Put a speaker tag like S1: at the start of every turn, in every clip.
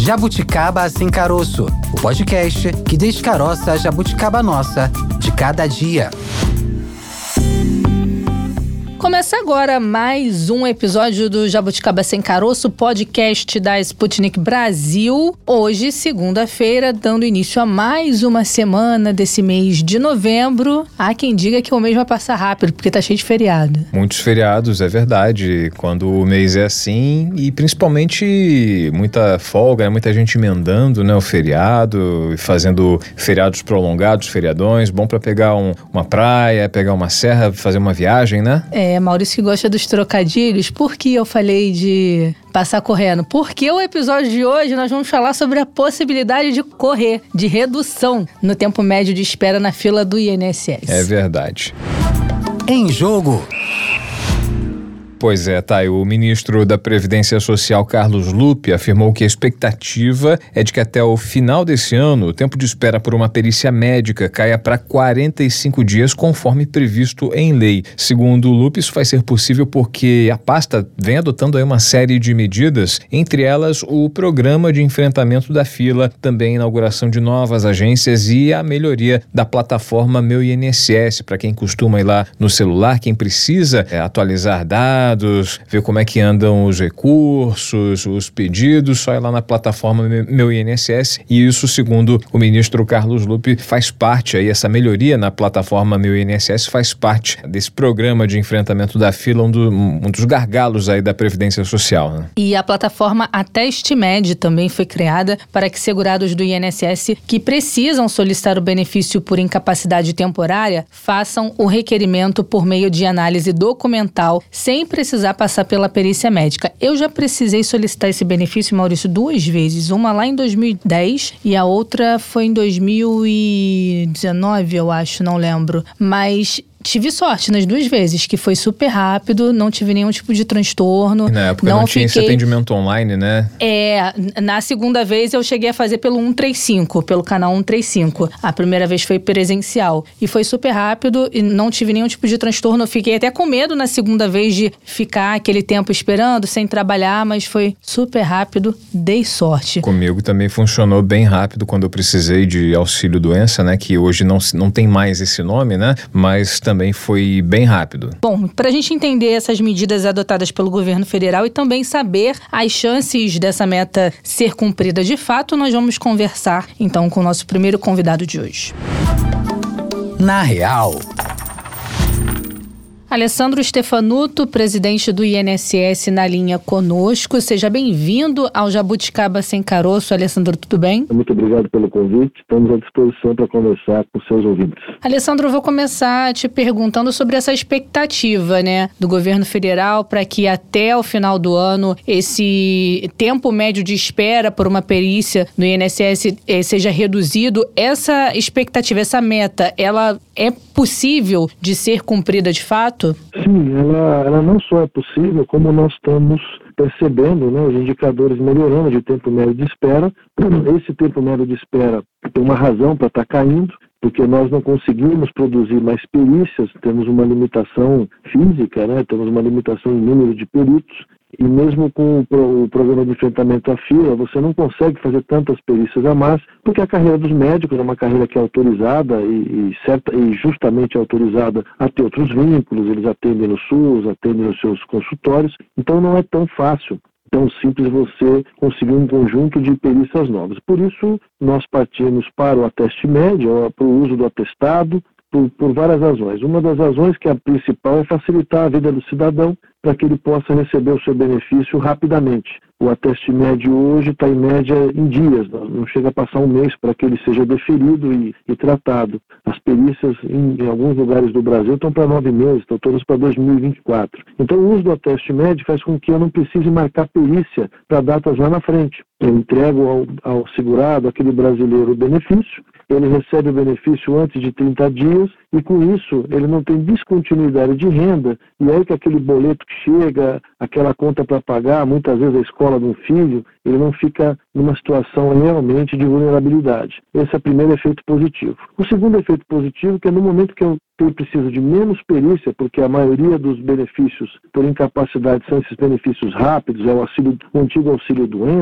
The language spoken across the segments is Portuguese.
S1: Jabuticaba Sem Caroço, o podcast que descaroça a jabuticaba nossa de cada dia.
S2: Começa agora mais um episódio do Jabuticaba Sem Caroço, podcast da Sputnik Brasil. Hoje, segunda-feira, dando início a mais uma semana desse mês de novembro. Há quem diga que o mês vai passar rápido, porque tá cheio de feriado.
S3: Muitos feriados, é verdade. Quando o mês é assim, e principalmente muita folga, muita gente emendando, né, o feriado, e fazendo feriados prolongados, feriadões, bom pra pegar uma praia, pegar uma serra, fazer uma viagem, né?
S2: Maurício que gosta dos trocadilhos. Por que eu falei de passar correndo? Porque o episódio de hoje nós vamos falar sobre a possibilidade de correr, de redução no tempo médio de espera na fila do INSS.
S3: É verdade.
S1: Em jogo.
S3: Pois é, Thay, o ministro da Previdência Social, Carlos Lupe, afirmou que a expectativa é de que até o final desse ano o tempo de espera por uma perícia médica caia para 45 dias, conforme previsto em lei. Segundo o Lupe, isso vai ser possível porque a pasta vem adotando aí uma série de medidas, entre elas o programa de enfrentamento da fila, também a inauguração de novas agências e a melhoria da plataforma Meu INSS, para quem costuma ir lá no celular, quem precisa atualizar dados, ver como é que andam os recursos, os pedidos, só ir lá na plataforma Meu INSS, e isso, segundo o ministro Carlos Lupe, faz parte aí, essa melhoria na plataforma Meu INSS faz parte desse programa de enfrentamento da fila, um dos gargalos aí da Previdência Social, né?
S2: E a plataforma AtesteMed também foi criada para que segurados do INSS que precisam solicitar o benefício por incapacidade temporária façam o requerimento por meio de análise documental, sem precisar passar pela perícia médica. Eu já precisei solicitar esse benefício, Maurício, 2 vezes. Uma lá em 2010 e a outra foi em 2019, eu acho, não lembro. Mas tive sorte nas 2 vezes, que foi super rápido, não tive nenhum tipo de transtorno.
S3: Na época não tinha esse atendimento online, né?
S2: Na segunda vez eu cheguei a fazer pelo 135, pelo canal 135. A primeira vez foi presencial. E foi super rápido e não tive nenhum tipo de transtorno. Eu fiquei até com medo na segunda vez de ficar aquele tempo esperando, sem trabalhar, mas foi super rápido, dei sorte.
S3: Comigo também funcionou bem rápido quando eu precisei de auxílio-doença, né? Que hoje não tem mais esse nome, né? Mas também foi bem rápido.
S2: Bom, para a gente entender essas medidas adotadas pelo governo federal e também saber as chances dessa meta ser cumprida de fato, nós vamos conversar então com o nosso primeiro convidado de hoje.
S1: Na Real.
S2: Alessandro Stefanuto, presidente do INSS, na linha conosco. Seja bem-vindo ao Jabuticaba Sem Caroço. Alessandro, tudo bem?
S4: Muito obrigado pelo convite. Estamos à disposição para conversar com seus ouvintes.
S2: Alessandro, eu vou começar te perguntando sobre essa expectativa, né, do governo federal para que até o final do ano esse tempo médio de espera por uma perícia no INSS seja reduzido. Essa expectativa, essa meta, ela é possível de ser cumprida de fato?
S4: Sim, ela não só é possível, como nós estamos percebendo, né, os indicadores melhorando de tempo médio de espera. Esse tempo médio de espera tem uma razão para estar caindo, porque nós não conseguimos produzir mais perícias, temos uma limitação física, né, temos uma limitação em número de peritos, e mesmo com o programa de enfrentamento à fila, você não consegue fazer tantas perícias a mais, porque a carreira dos médicos é uma carreira que é autorizada e justamente autorizada a ter outros vínculos, eles atendem no SUS, atendem nos seus consultórios, então não é tão fácil, tão simples você conseguir um conjunto de perícias novas. Por isso, nós partimos para o AtesteMed, para o uso do atestado, por várias razões. Uma das razões, que é a principal, é facilitar a vida do cidadão para que ele possa receber o seu benefício rapidamente. O AtesteMed hoje está em média em dias, não chega a passar um mês para que ele seja deferido e tratado. As perícias em alguns lugares do Brasil estão para 9 meses, estão todas para 2024. Então o uso do AtesteMed faz com que eu não precise marcar perícia para datas lá na frente. Eu entrego ao segurado, aquele brasileiro, o benefício, ele recebe o benefício antes de 30 dias e com isso ele não tem descontinuidade de renda, e aí que aquele boleto que chega, aquela conta para pagar, muitas vezes a escola de um filho, ele não fica numa situação realmente de vulnerabilidade. Esse é o primeiro efeito positivo. O segundo efeito positivo é que no momento que eu preciso de menos perícia, porque a maioria dos benefícios por incapacidade são esses benefícios rápidos, é o antigo auxílio-doença,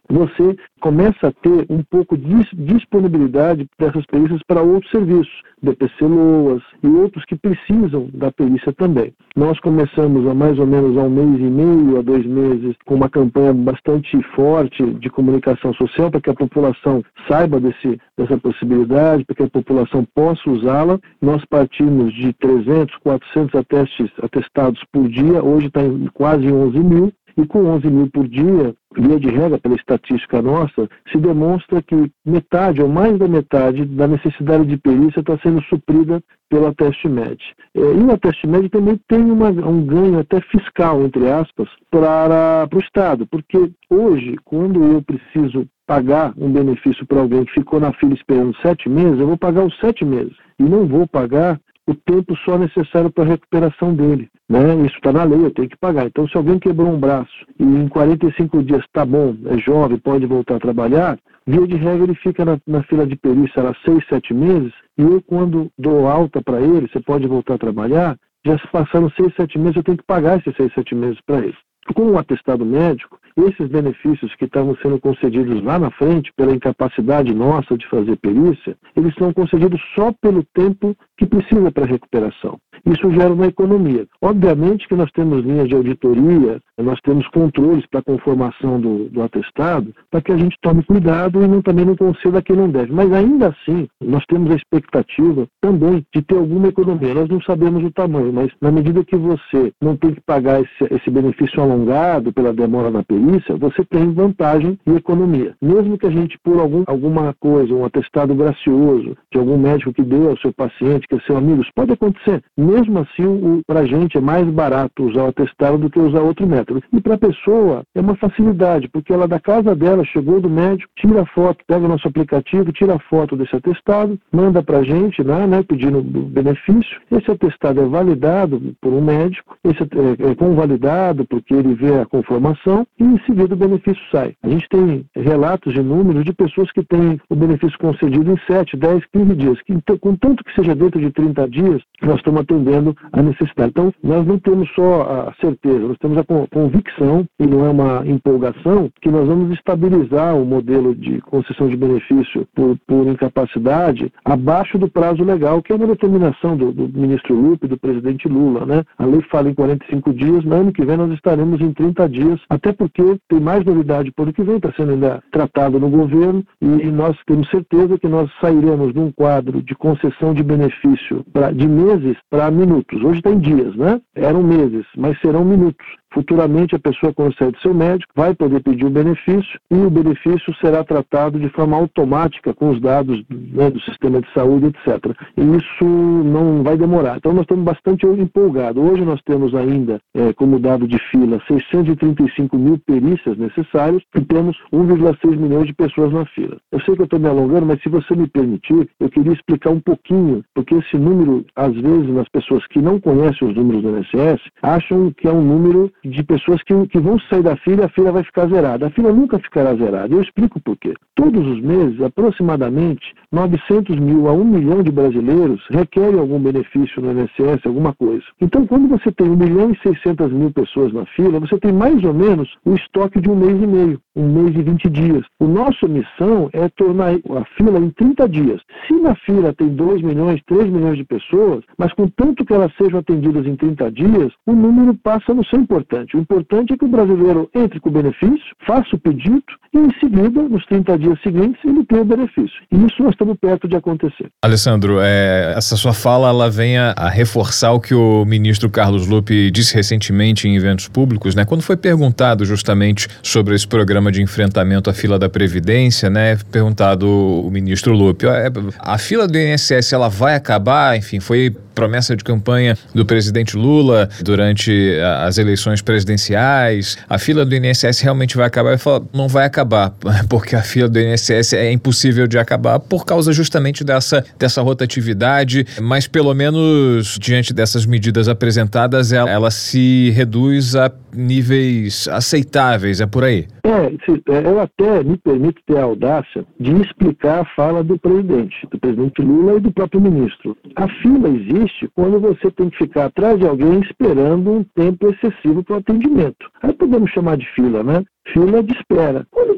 S4: você começa a ter um pouco de disponibilidade dessas perícias para outros serviços, DPC LOAS e outros que precisam da perícia também. Nós começamos há mais ou menos 1 mês e meio, a 2 meses, com uma campanha bastante forte de comunicação social para que a população saiba dessa possibilidade, para que a população possa usá-la. Nós partimos de 300, 400 atestados por dia, hoje está em quase 11 mil, e com 11 mil por dia, via de regra, pela estatística nossa, se demonstra que metade ou mais da metade da necessidade de perícia está sendo suprida pelo AtestMed. E o AtestMed também tem um ganho até fiscal, entre aspas, para o Estado, porque hoje, quando eu preciso pagar um benefício para alguém que ficou na fila esperando 7 meses, eu vou pagar os 7 meses e não vou pagar o tempo só necessário para a recuperação dele, né? Isso está na lei, eu tenho que pagar. Então, se alguém quebrou um braço e em 45 dias está bom, é jovem, pode voltar a trabalhar, via de regra ele fica na fila de perícia há 6, 7 meses, e eu, quando dou alta para ele, você pode voltar a trabalhar, já se passaram 6, 7 meses, eu tenho que pagar esses 6, 7 meses para ele. Com o atestado médico, esses benefícios que estavam sendo concedidos lá na frente, pela incapacidade nossa de fazer perícia, eles são concedidos só pelo tempo que precisa para a recuperação. Isso gera uma economia. Obviamente que nós temos linhas de auditoria, nós temos controles para a conformação do atestado, para que a gente tome cuidado e também não conceda quem não deve. Mas ainda assim, nós temos a expectativa também de ter alguma economia. Nós não sabemos o tamanho, mas na medida que você não tem que pagar esse benefício alongado pela demora na perícia, você tem vantagem e economia. Mesmo que a gente, por alguma coisa, um atestado gracioso de algum médico que deu ao seu paciente, que é seu amigo, isso pode acontecer. Mesmo assim, para a gente é mais barato usar o atestado do que usar outro método. E para a pessoa é uma facilidade, porque ela da casa dela, chegou do médico, tira a foto, pega o nosso aplicativo, tira a foto desse atestado, manda para a gente, né, pedindo o benefício. Esse atestado é validado por um médico, esse é convalidado porque ele vê a conformação e em seguida o benefício sai. A gente tem relatos de números de pessoas que têm o benefício concedido em 7, 10, 15 dias. Contanto que seja dentro de 30 dias, nós estamos atendendo a necessidade. Então, nós não temos só a certeza, nós temos a convicção, e não é uma empolgação, que nós vamos estabilizar o modelo de concessão de benefício por incapacidade abaixo do prazo legal, que é uma determinação do ministro Lupe e do presidente Lula, né? A lei fala em 45 dias, no ano que vem nós estaremos em 30 dias, até porque tem mais novidade por ano que vem, está sendo ainda tratado no governo, e nós temos certeza que nós sairemos de um quadro de concessão de benefício de meses para minutos. Hoje está em dias, né? Eram meses, mas serão minutos. Futuramente, a pessoa, quando sair do seu médico, vai poder pedir o benefício e o benefício será tratado de forma automática com os dados, né, do sistema de saúde, etc. E isso não vai demorar. Então, nós estamos bastante empolgados. Hoje nós temos ainda, como dado de fila, 635 mil perícias necessárias e temos 1,6 milhões de pessoas na fila. Eu sei que eu estou me alongando, mas se você me permitir, eu queria explicar um pouquinho, porque esse número, às vezes, as pessoas que não conhecem os números do INSS acham que é um número de pessoas que vão sair da fila e a fila vai ficar zerada. A fila nunca ficará zerada. Eu explico por quê. Todos os meses, aproximadamente, 900 mil a 1 milhão de brasileiros requerem algum benefício no INSS, alguma coisa. Então, quando você tem 1 milhão e 600 mil pessoas na fila, você tem mais ou menos o estoque de 1 mês e meio, 1 mês e 20 dias. A nossa missão é tornar a fila em 30 dias. Se na fila tem 2 milhões, 3 milhões de pessoas, mas contanto que elas sejam atendidas em 30 dias, o número passa a não ser importante. O importante é que o brasileiro entre com o benefício, faça o pedido e, em seguida, nos 30 dias seguintes, ele tenha o benefício. E isso nós estamos perto de acontecer.
S3: Alessandro, essa sua fala ela vem a reforçar o que o ministro Carlos Lupe disse recentemente em eventos públicos, né? Quando foi perguntado justamente sobre esse programa de enfrentamento à fila da Previdência, né? Perguntado o ministro Lupe, a fila do INSS ela vai acabar? Enfim, foi promessa de campanha do presidente Lula durante as eleições presidenciais. A fila do INSS realmente vai acabar? Ele falou, não vai acabar, porque a fila do INSS é impossível de acabar por causa justamente dessa rotatividade, mas pelo menos diante dessas medidas apresentadas, ela se reduz a níveis aceitáveis, é por aí?
S4: Eu até me permito ter a audácia de explicar a fala do presidente Lula e do próprio ministro. A fila existe quando você tem que ficar atrás de alguém esperando um tempo excessivo para o atendimento. Aí podemos chamar de fila, né? Fila de espera. Quando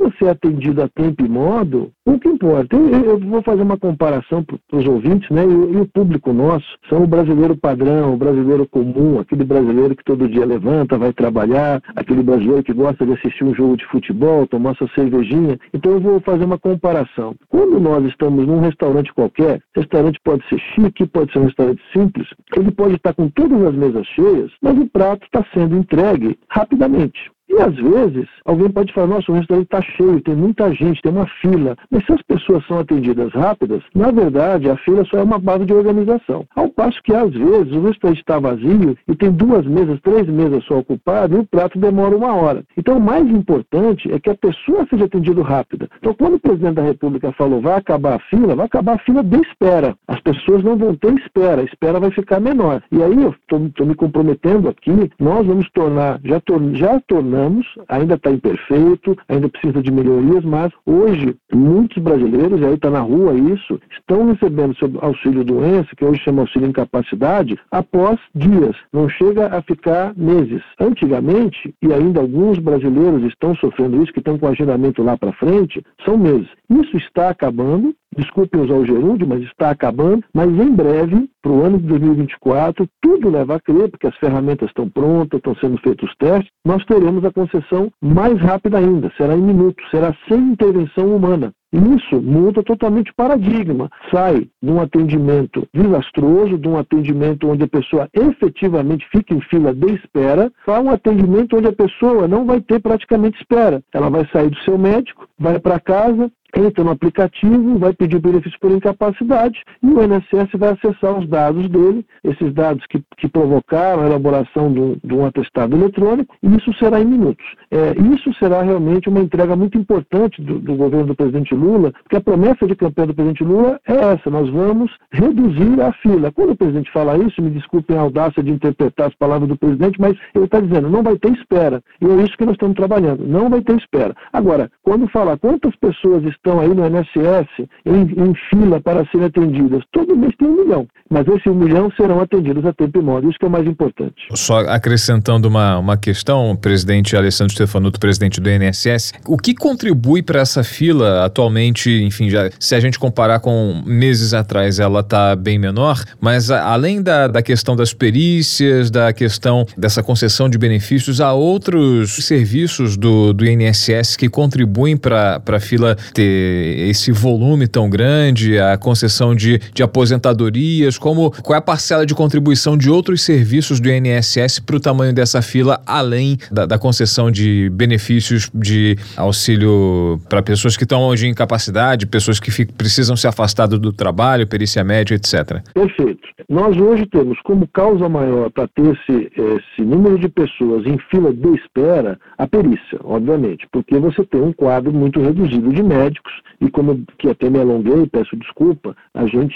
S4: você é atendido a tempo e modo, o que importa? Eu vou fazer uma comparação para os ouvintes, né? E o público nosso são o brasileiro padrão, o brasileiro comum, aquele brasileiro que todo dia levanta, vai trabalhar, aquele brasileiro que gosta de assistir um jogo de futebol, tomar sua cervejinha. Então eu vou fazer uma comparação. Quando nós estamos num restaurante qualquer, restaurante pode ser chique, pode ser um restaurante simples, ele pode estar com todas as mesas cheias, mas o prato está sendo entregue rapidamente. E às vezes, alguém pode falar, nossa, o restaurante está cheio, tem muita gente, tem uma fila. Mas se as pessoas são atendidas rápidas, na verdade, a fila só é uma base de organização. Ao passo que, às vezes, o restaurante está vazio e tem 2 mesas, 3 mesas só ocupadas e o prato demora 1 hora. Então, o mais importante é que a pessoa seja atendida rápida. Então, quando o presidente da República falou, vai acabar a fila de espera. As pessoas não vão ter espera, a espera vai ficar menor. E aí, eu estou me comprometendo aqui, nós vamos tornar, já tornamos, ainda está imperfeito, ainda precisa de melhorias, mas hoje muitos brasileiros, e aí está na rua isso, estão recebendo seu auxílio doença, que hoje chama auxílio incapacidade, após dias, não chega a ficar meses. Antigamente, e ainda alguns brasileiros estão sofrendo isso, que estão com agendamento lá para frente, são meses. Isso está acabando, desculpem usar o gerúndio, mas está acabando, mas em breve, para o ano de 2024, tudo leva a crer, porque as ferramentas estão prontas, estão sendo feitos os testes, nós teremos a concessão mais rápida ainda, será em minutos, será sem intervenção humana. Isso muda totalmente o paradigma, sai de um atendimento desastroso, de um atendimento onde a pessoa efetivamente fica em fila de espera, para um atendimento onde a pessoa não vai ter praticamente espera. Ela vai sair do seu médico, vai para casa, entra no aplicativo, vai pedir benefício por incapacidade e o INSS vai acessar os dados dele, esses dados que provocaram a elaboração de um atestado eletrônico, e isso será em minutos. Isso será realmente uma entrega muito importante do governo do presidente Lula, porque a promessa de campanha do presidente Lula é essa, nós vamos reduzir a fila. Quando o presidente fala isso, me desculpem a audácia de interpretar as palavras do presidente, mas ele está dizendo, não vai ter espera, e é isso que nós estamos trabalhando, não vai ter espera. Agora, quando falar quantas pessoas estão aí no INSS em fila para serem atendidas, todo mês tem 1 milhão, mas esse 1 milhão serão atendidos a tempo e modo, isso que é o mais importante.
S3: Só acrescentando uma questão, presidente Alessandro Stefanuto, presidente do INSS, o que contribui para essa fila atualmente, enfim, já, se a gente comparar com meses atrás, ela está bem menor, mas além da questão das perícias, da questão dessa concessão de benefícios, há outros serviços do INSS que contribuem para a fila ter esse volume tão grande, a concessão de aposentadorias, qual é a parcela de contribuição de outros serviços do INSS para o tamanho dessa fila, além da concessão de benefícios de auxílio para pessoas que estão hoje em incapacidade, pessoas que precisam se afastar do trabalho, perícia médica, etc.
S4: Perfeito. Nós hoje temos como causa maior para ter esse número de pessoas em fila de espera a perícia, obviamente, porque você tem um quadro muito reduzido de médicos e que até me alonguei, peço desculpa, a gente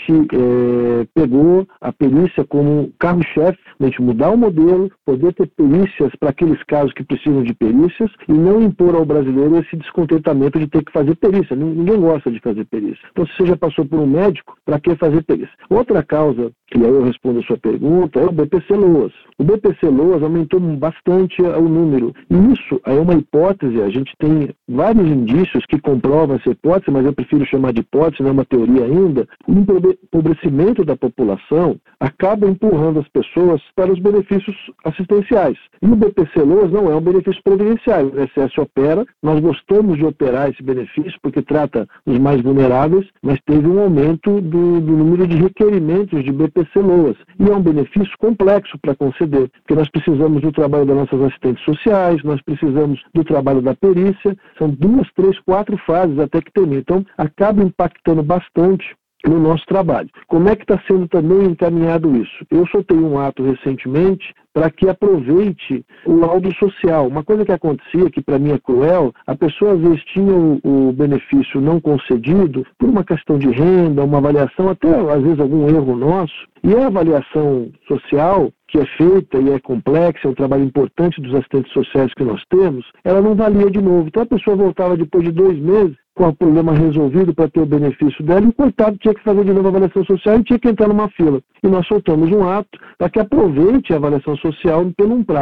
S4: pegou a perícia como carro-chefe, a gente mudar o modelo, poder ter perícias para aqueles casos que precisam de perícias e não impor ao brasileiro esse descontentamento de ter que fazer perícia. Ninguém gosta de fazer perícia. Então, se você já passou por um médico, para que fazer perícia? Outra causa, e aí eu respondo a sua pergunta, é o BPC-Loas. O BPC-Loas aumentou bastante o número. E isso é uma hipótese, a gente tem vários indícios que comprovam essa hipótese, mas eu prefiro chamar de hipótese, não é uma teoria ainda. O empobrecimento da população acaba empurrando as pessoas para os benefícios assistenciais. E o BPC-Loas não é um benefício previdenciário. O INSS opera, nós gostamos de operar esse benefício porque trata os mais vulneráveis, mas teve um aumento do número de requerimentos de BPC-Loas. E é um benefício complexo para conceder, porque nós precisamos do trabalho das nossas assistentes sociais, nós precisamos do trabalho da perícia, são 2, 3, 4 fases até que termine. Então, acaba impactando bastante no nosso trabalho. Como é que está sendo também encaminhado isso? Eu soltei um ato recentemente para que aproveite o laudo social. Uma coisa que acontecia, que para mim é cruel, a pessoa às vezes tinha o benefício não concedido por uma questão de renda, uma avaliação, até às vezes algum erro nosso, e a avaliação social que é feita e é complexa, é um trabalho importante dos assistentes sociais que nós temos, ela não valia de novo. Então a pessoa voltava depois de 2 meses com o problema resolvido para ter o benefício dela e o coitado tinha que fazer de novo a avaliação social e tinha que entrar numa fila. E nós soltamos um ato para que aproveite a avaliação social por um prazo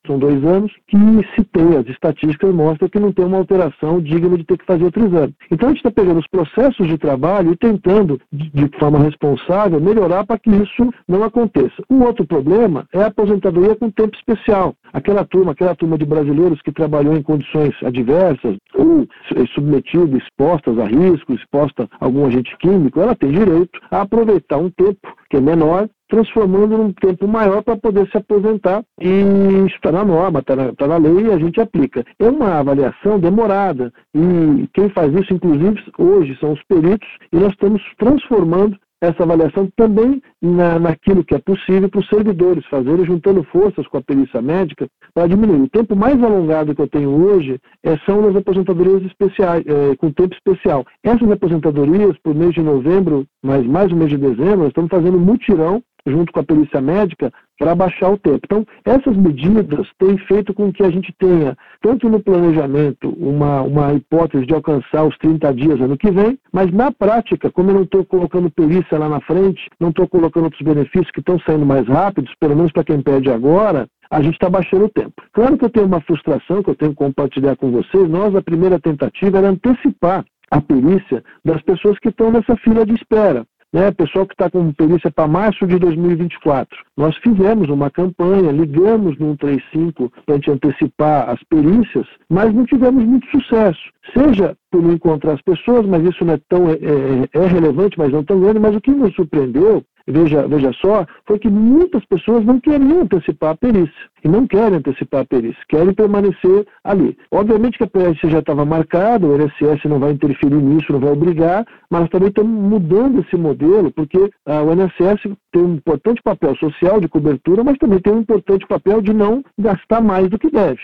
S4: são 2 anos, que se tem, as estatísticas mostram que não tem uma alteração digna de ter que fazer outro exame. Então a gente está pegando os processos de trabalho e tentando, de forma responsável, melhorar para que isso não aconteça. Um outro problema é a aposentadoria com tempo especial. Aquela turma de brasileiros que trabalhou em condições adversas, ou submetida, expostas a riscos, exposta a algum agente químico, ela tem direito a aproveitar um tempo que é menor, transformando num tempo maior para poder se aposentar, e isso está na norma, está na lei e a gente aplica. É uma avaliação demorada e quem faz isso, inclusive, hoje são os peritos, e nós estamos transformando essa avaliação também naquilo que é possível para os servidores fazerem, juntando forças com a perícia médica para diminuir. O tempo mais alongado que eu tenho hoje são as aposentadorias especiais, com tempo especial. Essas aposentadorias, por mês de novembro, mais o mês de dezembro, nós estamos fazendo mutirão junto com a perícia médica para baixar o tempo. Então, essas medidas têm feito com que a gente tenha, tanto no planejamento, uma hipótese de alcançar os 30 dias ano que vem, mas na prática, como eu não estou colocando perícia lá na frente, não estou colocando outros benefícios que estão saindo mais rápidos, pelo menos para quem pede agora, a gente está baixando o tempo. Claro que eu tenho uma frustração que eu tenho que compartilhar com vocês. Nós, a primeira tentativa era antecipar a perícia das pessoas que estão nessa fila de espera. Pessoal que está com perícia para março de 2024. Nós fizemos uma campanha, ligamos no 135 para a gente antecipar as perícias, mas não tivemos muito sucesso. Seja por não encontrar as pessoas, mas isso não é tão relevante, mas não tão grande, mas o que nos surpreendeu, veja só, foi que muitas pessoas não queriam antecipar a perícia. E não querem antecipar a perícia, querem permanecer ali. Obviamente que a perícia já estava marcada, o INSS não vai interferir nisso, não vai obrigar, mas também estamos mudando esse modelo, porque o INSS tem um importante papel social de cobertura, mas também tem um importante papel de não gastar mais do que deve.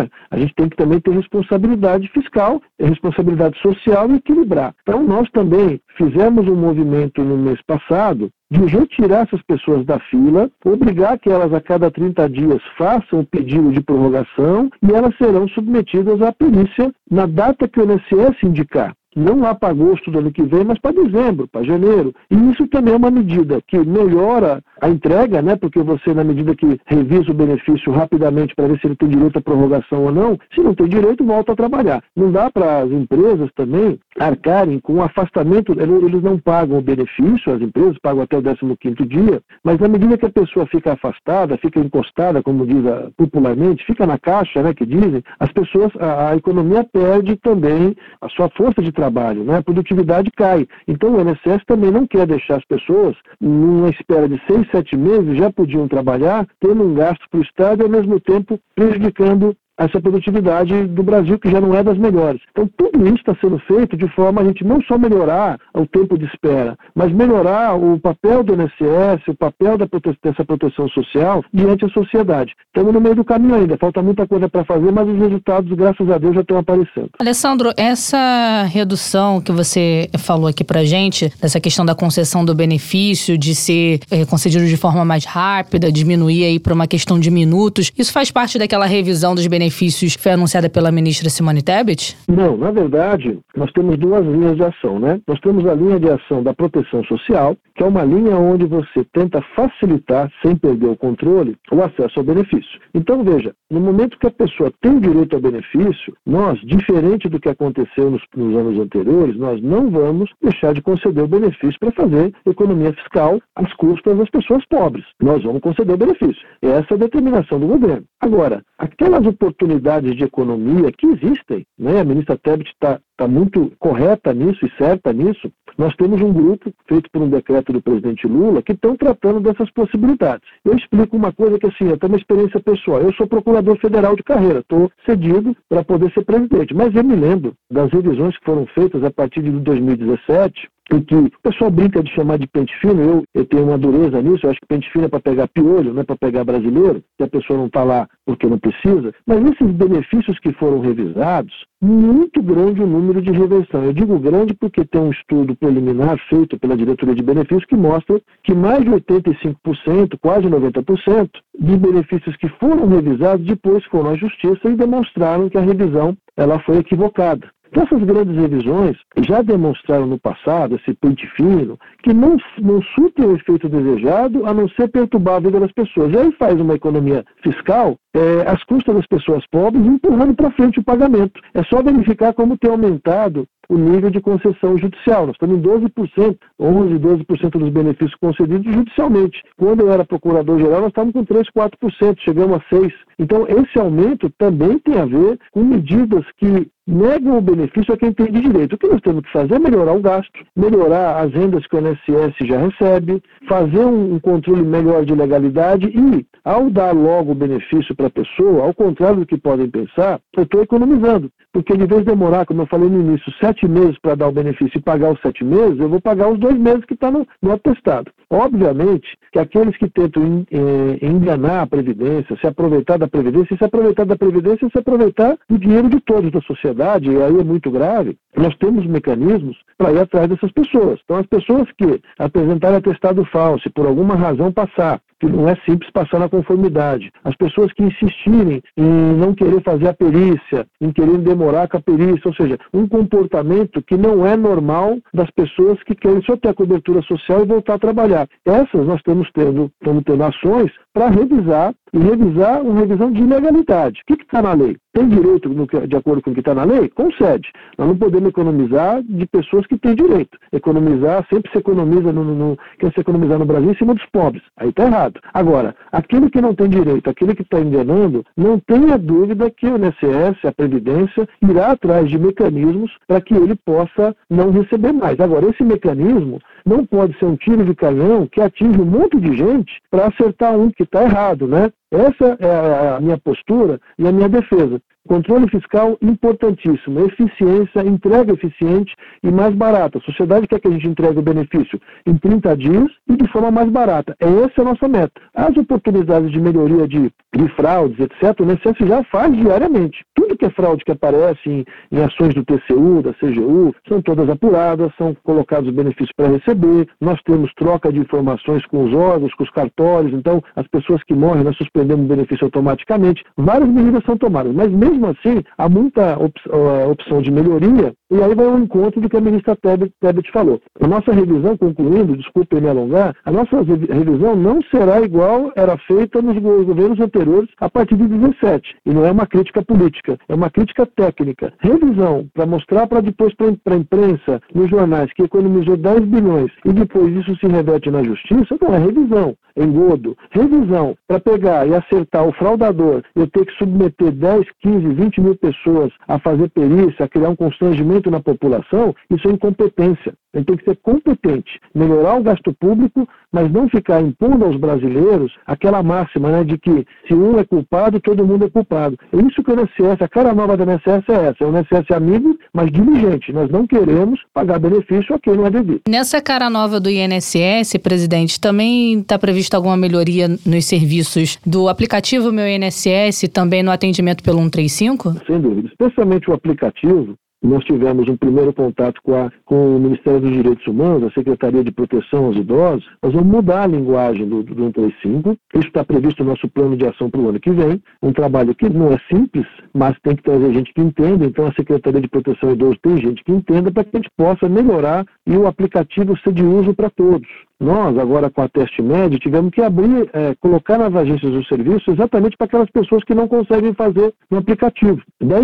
S4: A gente tem que também ter responsabilidade fiscal, responsabilidade social e equilibrar. Então nós também fizemos um movimento no mês passado de retirar essas pessoas da fila, obrigar que elas a cada 30 dias façam o pedido de prorrogação e elas serão submetidas à perícia na data que o INSS indicar. Não lá para agosto do ano que vem, mas para dezembro, para janeiro. E isso também é uma medida que melhora a entrega, porque você, na medida que revisa o benefício rapidamente para ver se ele tem direito à prorrogação ou não, se não tem direito, volta a trabalhar. Não dá para as empresas também arcarem com o afastamento, eles não pagam o benefício, as empresas pagam até o 15º dia, mas na medida que a pessoa fica afastada, fica encostada, como diz popularmente, fica na caixa, que dizem, as pessoas, a economia perde também a sua força de trabalho, a produtividade cai. Então o INSS também não quer deixar as pessoas numa espera de 6, 7 meses, já podiam trabalhar, tendo um gasto para o Estado e ao mesmo tempo prejudicando essa produtividade do Brasil, que já não é das melhores. Então, tudo isso está sendo feito de forma a gente não só melhorar o tempo de espera, mas melhorar o papel do INSS, o papel dessa proteção social diante da sociedade. Estamos no meio do caminho ainda, falta muita coisa para fazer, mas os resultados, graças a Deus, já estão aparecendo.
S2: Alessandro, essa redução que você falou aqui para a gente, dessa questão da concessão do benefício, de ser concedido de forma mais rápida, diminuir aí para uma questão de minutos, isso faz parte daquela revisão dos benefícios que foi anunciada pela ministra Simone Tebet?
S4: Não, na verdade, nós temos 2 linhas de ação, Nós temos a linha de ação da proteção social, que é uma linha onde você tenta facilitar, sem perder o controle, o acesso ao benefício. Então, veja, no momento que a pessoa tem direito ao benefício, nós, diferente do que aconteceu nos anos anteriores, nós não vamos deixar de conceder o benefício para fazer economia fiscal às custas das pessoas pobres. Nós vamos conceder o benefício. Essa é a determinação do governo. Agora, aquelas oportunidades de economia que existem, A ministra Tebet está muito correta nisso e certa nisso. Nós temos um grupo feito por um decreto do presidente Lula que estão tratando dessas possibilidades. Eu explico uma coisa que, eu tenho uma experiência pessoal. Eu sou procurador federal de carreira, estou cedido para poder ser presidente, mas eu me lembro das revisões que foram feitas a partir de 2017, em que o pessoal brinca de chamar de pente fino, eu tenho uma dureza nisso, eu acho que pente fino é para pegar piolho, não é para pegar brasileiro, se a pessoa não está lá porque não precisa, mas esses benefícios que foram revisados, muito grande o número de reversão. Eu digo grande porque tem um estudo preliminar feito pela diretoria de benefícios que mostra que mais de 85%, quase 90%, de benefícios que foram revisados depois foram à justiça e demonstraram que a revisão ela foi equivocada. Então, essas grandes revisões já demonstraram no passado, esse pente fino, que não surtem o efeito desejado a não ser perturbar a vida das pessoas. E aí faz uma economia fiscal às custas das pessoas pobres, empurrando para frente o pagamento. É só verificar como tem aumentado o nível de concessão judicial. Nós estamos em 12%, 11%, 12% dos benefícios concedidos judicialmente. Quando eu era procurador-geral, nós estávamos com 3%, 4%, chegamos a 6%. Então, esse aumento também tem a ver com medidas que negam o benefício a quem tem de direito. O que nós temos que fazer é melhorar o gasto, melhorar as rendas que o INSS já recebe, fazer um controle melhor de legalidade e, ao dar logo o benefício para a pessoa, ao contrário do que podem pensar, eu estou economizando. Porque de vez de demorar, como eu falei no início, 7 meses para dar o benefício e pagar os 7 meses, eu vou pagar os 2 meses que está no atestado. Obviamente que aqueles que tentam enganar a Previdência, se aproveitar da Previdência, se aproveitar da Previdência, se aproveitar do dinheiro de todos da sociedade, e aí é muito grave, nós temos mecanismos para ir atrás dessas pessoas. Então, as pessoas que apresentarem atestado falso e por alguma razão passar, que não é simples passar na conformidade. As pessoas que insistirem em não querer fazer a perícia, em querer demorar com a perícia, ou seja, um comportamento que não é normal das pessoas que querem só ter a cobertura social e voltar a trabalhar. Essas nós estamos tendo ações para revisar uma revisão de legalidade. O que está na lei? Tem direito de acordo com o que está na lei? Concede. Nós não podemos economizar de pessoas que têm direito. Economizar, sempre se economiza, quer se economizar no Brasil em cima dos pobres. Aí está errado. Agora, aquele que não tem direito, aquele que está enganando, não tenha dúvida que o INSS, a Previdência, irá atrás de mecanismos para que ele possa não receber mais. Agora, esse mecanismo não pode ser um tiro de canhão que atinge um monte de gente para acertar um que está errado, né? Essa é a minha postura e a minha defesa. Controle fiscal importantíssimo, eficiência, entrega eficiente e mais barata. A sociedade quer que a gente entregue o benefício em 30 dias e de forma mais barata. Essa é a nossa meta. As oportunidades de melhoria de fraudes, etc., o INSS já faz diariamente. Tudo que é fraude que aparece em ações do TCU, da CGU, são todas apuradas, são colocados os benefícios para receber, nós temos troca de informações com os órgãos, com os cartórios, então as pessoas que morrem, nós suspendemos o benefício automaticamente. Várias medidas são tomadas, mas mesmo assim, há muita opção de melhoria, e aí vai ao encontro do que a ministra Tebet falou. A nossa revisão, concluindo, desculpe me alongar, a nossa revisão não será igual era feita nos governos anteriores a partir de 17. E não é uma crítica política, é uma crítica técnica. Revisão para mostrar para depois para a imprensa, nos jornais, que economizou 10 bilhões e depois isso se reverte na justiça, não é revisão, é engodo. Revisão para pegar e acertar o fraudador, eu ter que submeter 10, 15, 20 mil pessoas a fazer perícia, a criar um constrangimento na população, isso é incompetência. Ele tem que ser competente, melhorar o gasto público, mas não ficar impondo aos brasileiros aquela máxima, né, de que se um é culpado, todo mundo é culpado. É isso que o INSS, a cara nova do INSS é essa, é o INSS amigo, mas diligente. Nós não queremos pagar benefício a quem não é devido.
S2: Nessa cara nova do INSS, presidente, também está prevista alguma melhoria nos serviços do aplicativo Meu INSS e também no atendimento pelo 135?
S4: Sem dúvida, especialmente o aplicativo. Nós tivemos um primeiro contato com o Ministério dos Direitos Humanos, a Secretaria de Proteção aos Idosos. Nós vamos mudar a linguagem do 135. Isso está previsto no nosso plano de ação para o ano que vem. Um trabalho que não é simples, mas tem que trazer gente que entenda. Então, a Secretaria de Proteção aos Idosos tem gente que entenda para que a gente possa melhorar e o aplicativo ser de uso para todos. Nós, agora com a TestMed, tivemos que abrir, colocar nas agências do serviço exatamente para aquelas pessoas que não conseguem fazer no aplicativo.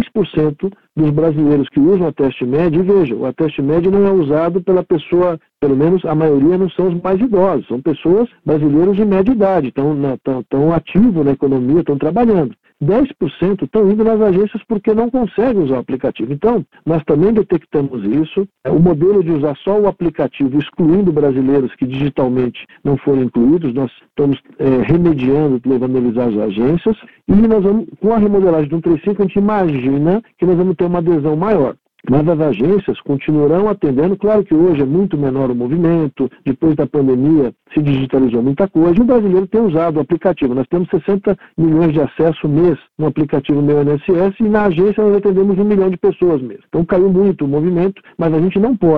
S4: 10% dos brasileiros que usam a TestMed, e veja, o TestMed não é usado pela pessoa, pelo menos a maioria não são os mais idosos, são pessoas brasileiros de média idade, estão ativos na economia, estão trabalhando. 10% estão indo nas agências porque não conseguem usar o aplicativo. Então, nós também detectamos isso. O modelo de usar só o aplicativo, excluindo brasileiros que digitalmente não foram incluídos, nós estamos remediando, levando eles às agências. E nós vamos, com a remodelagem do 135, a gente imagina que nós vamos ter uma adesão maior. Mas as agências continuarão atendendo, claro que hoje é muito menor o movimento, depois da pandemia se digitalizou muita coisa, e o brasileiro tem usado o aplicativo. Nós temos 60 milhões de acesso mês no aplicativo Meu INSS, e na agência nós atendemos 1 milhão de pessoas mês. Então caiu muito o movimento, mas a gente não pode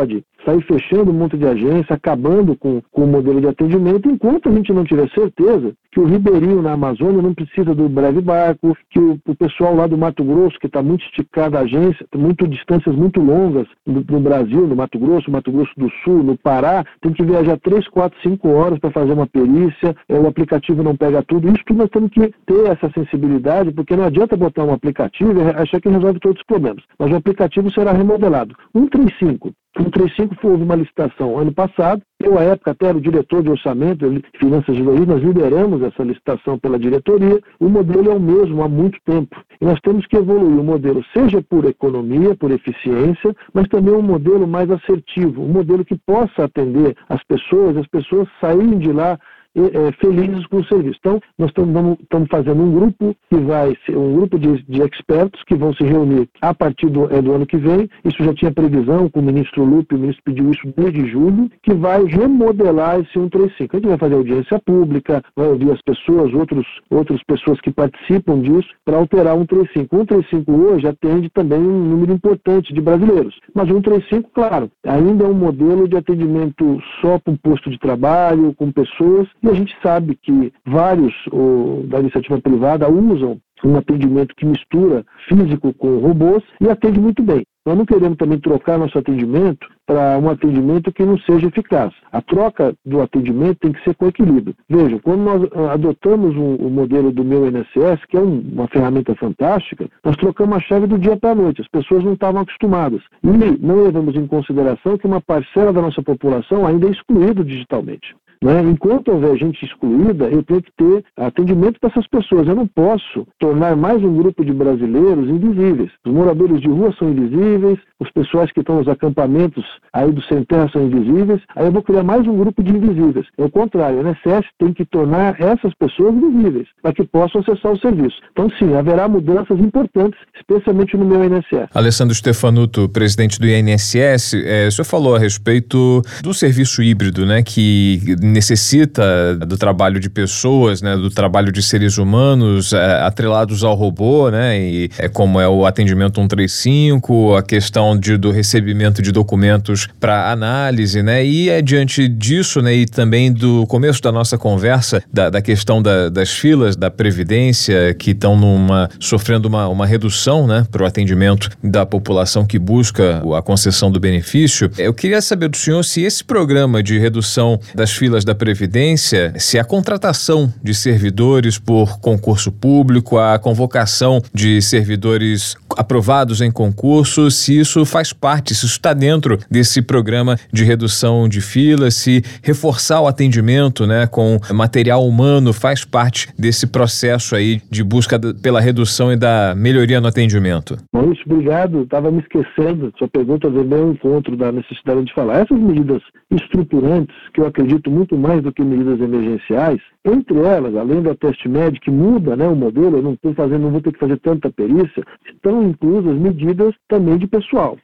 S4: sair fechando um monte de agência, acabando com o modelo de atendimento, enquanto a gente não tiver certeza que o ribeirinho na Amazônia não precisa do breve barco, que o pessoal lá do Mato Grosso, que está muito esticado a agência, tem distâncias muito longas no Brasil, no Mato Grosso do Sul, no Pará, tem que viajar 3, 4, 5 horas para fazer uma perícia, o aplicativo não pega tudo. Isso tudo nós temos que ter essa sensibilidade, porque não adianta botar um aplicativo e achar que resolve todos os problemas. Mas o aplicativo será remodelado. 135 houve uma licitação ano passado, eu à época até era o diretor de orçamento, finanças de logística, nós lideramos essa licitação pela diretoria, o modelo é o mesmo há muito tempo. E nós temos que evoluir o modelo, seja por economia, por eficiência, mas também um modelo mais assertivo, um modelo que possa atender as pessoas saírem de lá felizes com o serviço. Então, nós estamos fazendo um grupo que vai ser um grupo de expertos que vão se reunir a partir do ano que vem. Isso já tinha previsão com o ministro Lupe, o ministro pediu isso desde julho, que vai remodelar esse 135. A gente vai fazer audiência pública, vai ouvir as pessoas, outras pessoas que participam disso, para alterar o 135. O 135 hoje atende também um número importante de brasileiros. Mas o 135, claro, ainda é um modelo de atendimento só com posto de trabalho, com pessoas. E a gente sabe que vários da iniciativa privada usam um atendimento que mistura físico com robôs e atende muito bem. Nós não queremos também trocar nosso atendimento para um atendimento que não seja eficaz. A troca do atendimento tem que ser com equilíbrio. Vejam, quando nós adotamos o modelo do Meu INSS, que é uma ferramenta fantástica, nós trocamos a chave do dia para a noite. As pessoas não estavam acostumadas. E não levamos em consideração que uma parcela da nossa população ainda é excluída digitalmente. Enquanto houver gente excluída, eu tenho que ter atendimento para essas pessoas. Eu não posso tornar mais um grupo de brasileiros invisíveis. Os moradores de rua são invisíveis, os pessoas que estão nos acampamentos aí do Sem Terra são invisíveis, aí eu vou criar mais um grupo de invisíveis. É o contrário, o INSS tem que tornar essas pessoas visíveis, para que possam acessar o serviço. Então sim, haverá mudanças importantes, especialmente no Meu INSS.
S3: Alessandro Stefanuto, presidente do INSS, o senhor falou a respeito do serviço híbrido, que necessita do trabalho de pessoas, do trabalho de seres humanos atrelados ao robô, e como é o atendimento 135, a questão do recebimento de documentos para análise, e diante disso, e também do começo da nossa conversa, da questão das filas da Previdência, que estão sofrendo uma redução, para o atendimento da população que busca a concessão do benefício. Eu queria saber do senhor se esse programa de redução das filas da Previdência, se a contratação de servidores por concurso público, a convocação de servidores aprovados em concurso, se isso faz parte, se isso está dentro desse programa de redução de filas, se reforçar o atendimento, com material humano faz parte desse processo aí de busca pela redução e da melhoria no atendimento.
S4: Maurício, obrigado. Estava me esquecendo. Sua pergunta veio bem ao encontro da necessidade de falar. Essas medidas estruturantes, que eu acredito muito mais do que medidas emergenciais, entre elas, além do teste médico, que muda o modelo, eu não vou ter que fazer tanta perícia, estão inclusas medidas também de pessoal.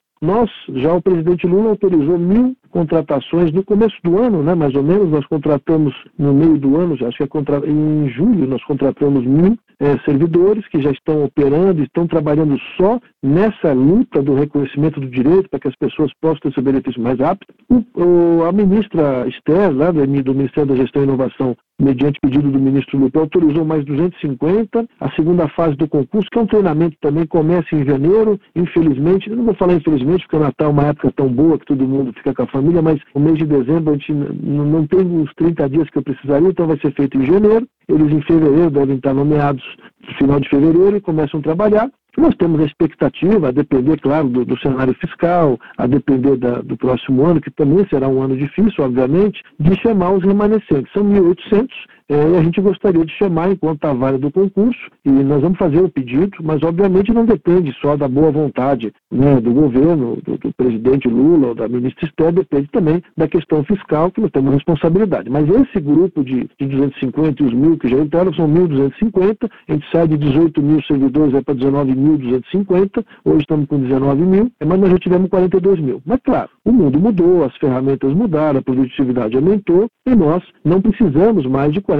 S4: O presidente Lula autorizou 1.000 contratações no começo do ano, mais ou menos. Nós contratamos no meio do ano, acho que em julho, nós contratamos 1.000 servidores que já estão operando, estão trabalhando só nessa luta do reconhecimento do direito para que as pessoas possam ter esse benefício mais rápido. A ministra Esther, lá do Ministério da Gestão e Inovação, mediante pedido do ministro Lupe, autorizou mais 250. A segunda fase do concurso, que é um treinamento também, começa em janeiro. Infelizmente, eu não vou falar infelizmente, porque o Natal é uma época tão boa que todo mundo fica com a família, mas o mês de dezembro a gente não tem os 30 dias que eu precisaria, então vai ser feito em janeiro. Eles em fevereiro devem estar nomeados no final de fevereiro e começam a trabalhar. Nós temos a expectativa, a depender, claro, do cenário fiscal, a depender do próximo ano, que também será um ano difícil, obviamente, de chamar os remanescentes. São 1.800 e a gente gostaria de chamar enquanto está válido o concurso, e nós vamos fazer o pedido, mas obviamente não depende só da boa vontade do governo, do presidente Lula ou da ministra Esther, depende também da questão fiscal, que nós temos responsabilidade. Mas esse grupo de 250 e os 1.000 que já entraram são 1.250, a gente sai de 18.000 servidores para 19.250, hoje estamos com 19.000, mas nós já tivemos 42.000. Mas claro, o mundo mudou, as ferramentas mudaram, a produtividade aumentou, e nós não precisamos mais de 42.000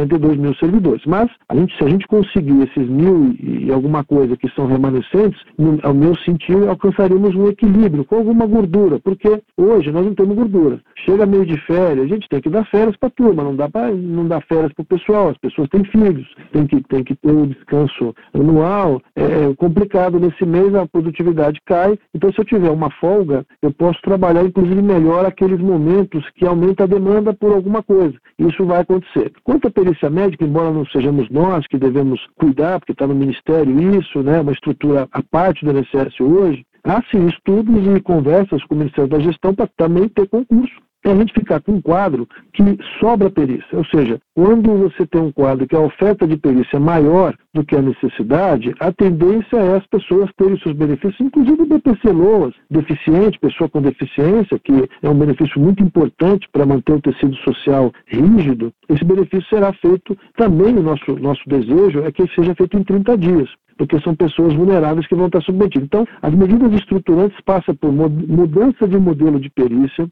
S4: 42 mil servidores. Mas, se a gente conseguir esses 1.000 e alguma coisa que são remanescentes, ao meu sentir, alcançaríamos um equilíbrio com alguma gordura, porque hoje nós não temos gordura. Chega meio de férias, a gente tem que dar férias para a turma, não dá férias para o pessoal, as pessoas têm filhos, tem que ter o descanso anual, é complicado, nesse mês a produtividade cai, então se eu tiver uma folga, eu posso trabalhar inclusive melhor aqueles momentos que aumenta a demanda por alguma coisa. Isso vai acontecer. Quanto à perícia médica, embora não sejamos nós que devemos cuidar, porque está no Ministério isso, né, uma estrutura à parte do INSS hoje, há sim estudos e conversas com o Ministério da Gestão para também ter concurso. É a gente ficar com um quadro que sobra perícia. Ou seja, quando você tem um quadro que a oferta de perícia é maior do que a necessidade, a tendência é as pessoas terem seus benefícios, inclusive BPC-LOAS, deficiente, pessoa com deficiência, que é um benefício muito importante para manter o tecido social rígido. Esse benefício será feito também, o nosso desejo é que seja feito em 30 dias. Porque são pessoas vulneráveis que vão estar submetidas. Então, as medidas estruturantes passam por mudança de modelo de perícia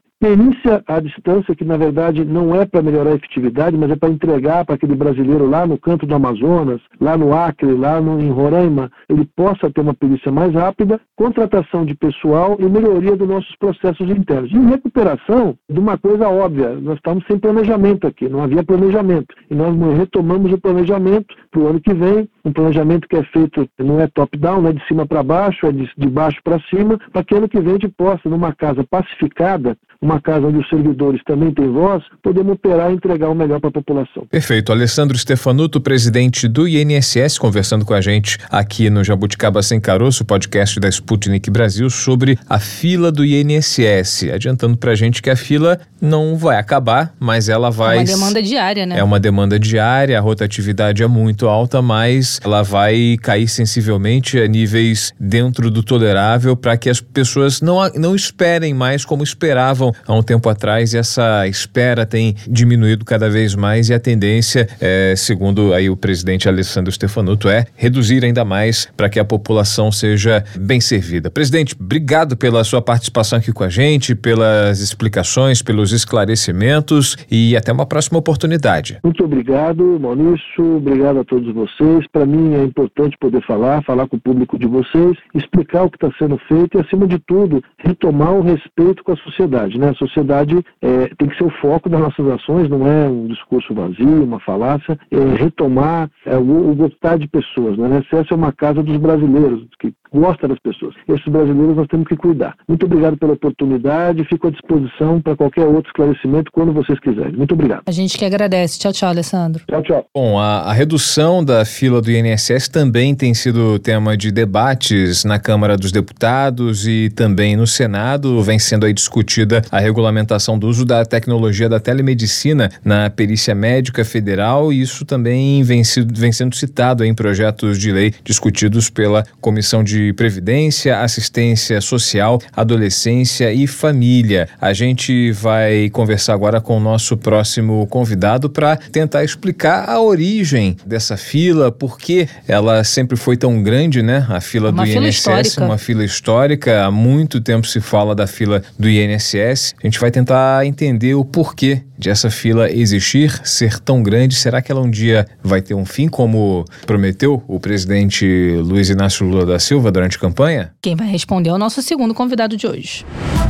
S4: à distância, que na verdade não é para melhorar a efetividade, mas é para entregar para aquele brasileiro lá no canto do Amazonas, lá no Acre, em Roraima, ele possa ter uma perícia mais rápida, contratação de pessoal e melhoria dos nossos processos internos. E recuperação de uma coisa óbvia, nós estamos sem planejamento aqui, não havia planejamento. E nós retomamos o planejamento para o ano que vem, um planejamento que é feito, não é top-down, não é de cima para baixo, é de baixo para cima, para que ano que vem a gente possa, numa casa pacificada, uma casa onde os servidores também têm voz, podemos operar e entregar o melhor para a população.
S3: Perfeito. Alessandro Stefanuto, presidente do INSS, conversando com a gente aqui no Jabuticaba Sem Caroço, podcast da Sputnik Brasil, sobre a fila do INSS. Adiantando para a gente que a fila não vai acabar, mas ela vai...
S2: É uma demanda diária, né?
S3: É uma demanda diária, a rotatividade é muito alta, mas ela vai cair sensivelmente a níveis dentro do tolerável para que as pessoas não esperem mais como esperavam há um tempo atrás, e essa espera tem diminuído cada vez mais, e a tendência, segundo aí o presidente Alessandro Stefanuto, é reduzir ainda mais para que a população seja bem servida. Presidente, obrigado pela sua participação aqui com a gente, pelas explicações, pelos esclarecimentos, e até uma próxima oportunidade.
S4: Muito obrigado, Maurício, obrigado a todos vocês. Para mim é importante poder falar com o público de vocês, explicar o que está sendo feito e, acima de tudo, retomar o respeito com a sociedade, né? A sociedade tem que ser o foco das nossas ações, não é um discurso vazio, uma falácia, é retomar o gostar de pessoas, né? O INSS é uma casa dos brasileiros, que gosta das pessoas. Esses brasileiros nós temos que cuidar. Muito obrigado pela oportunidade, fico à disposição para qualquer outro esclarecimento quando vocês quiserem. Muito obrigado.
S2: A gente que agradece. Tchau, tchau, Alessandro.
S4: Tchau, tchau.
S3: Bom, a redução da fila do INSS também tem sido tema de debates na Câmara dos Deputados e também no Senado. Vem sendo aí discutida a regulamentação do uso da tecnologia da telemedicina na perícia médica federal, e isso também vem sendo citado em projetos de lei discutidos pela Comissão de Previdência, Assistência Social, Adolescência e Família. A gente vai conversar agora com o nosso próximo convidado para tentar explicar a origem dessa fila, por que ela sempre foi tão grande, né? A fila do INSS, uma fila histórica. Há muito tempo se fala da fila do INSS. A gente vai tentar entender o porquê de essa fila existir, ser tão grande. Será que ela um dia vai ter um fim, como prometeu o presidente Luiz Inácio Lula da Silva durante a campanha?
S2: Quem vai responder é o nosso segundo convidado de hoje.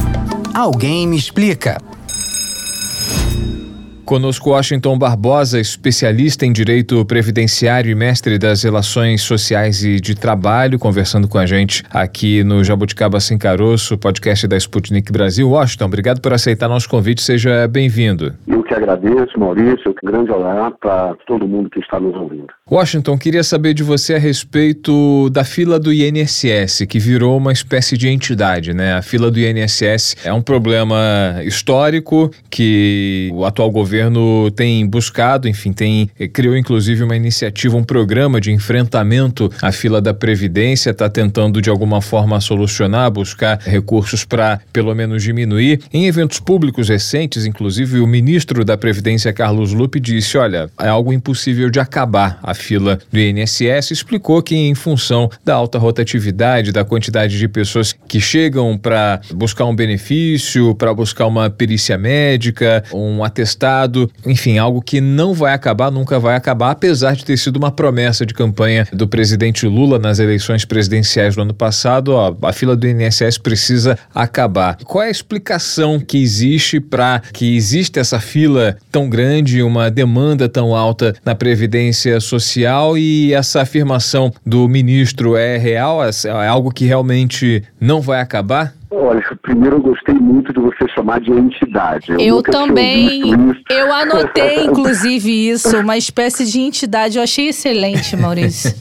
S1: Alguém me explica.
S3: Conosco Washington Barbosa, especialista em direito previdenciário e mestre das relações sociais e de trabalho, conversando com a gente aqui no Jabuticaba Sem Caroço, podcast da Sputnik Brasil. Washington, obrigado por aceitar nosso convite, seja bem-vindo.
S5: Eu que agradeço, Maurício, um grande olá para todo mundo que está nos ouvindo.
S3: Washington, queria saber de você a respeito da fila do INSS, que virou uma espécie de entidade, né? A fila do INSS é um problema histórico que o atual governo tem buscado, enfim, criou inclusive uma iniciativa, um programa de enfrentamento à fila da Previdência, está tentando de alguma forma solucionar, buscar recursos para pelo menos diminuir. Em eventos públicos recentes, inclusive, o ministro da Previdência, Carlos Lupe, disse, olha, é algo impossível de acabar. A fila do INSS, explicou que em função da alta rotatividade, da quantidade de pessoas que chegam para buscar um benefício, para buscar uma perícia médica, um atestado, enfim, algo que não vai acabar, nunca vai acabar, apesar de ter sido uma promessa de campanha do presidente Lula nas eleições presidenciais do ano passado, a fila do INSS precisa acabar. Qual é a explicação que existe para que exista essa fila tão grande, uma demanda tão alta na Previdência Social, e essa afirmação do ministro é real? É algo que realmente não vai acabar?
S5: Olha, primeiro eu gostei muito de você chamar de entidade.
S2: Eu também. Eu anotei, inclusive, isso, uma espécie de entidade. Eu achei excelente, Maurício.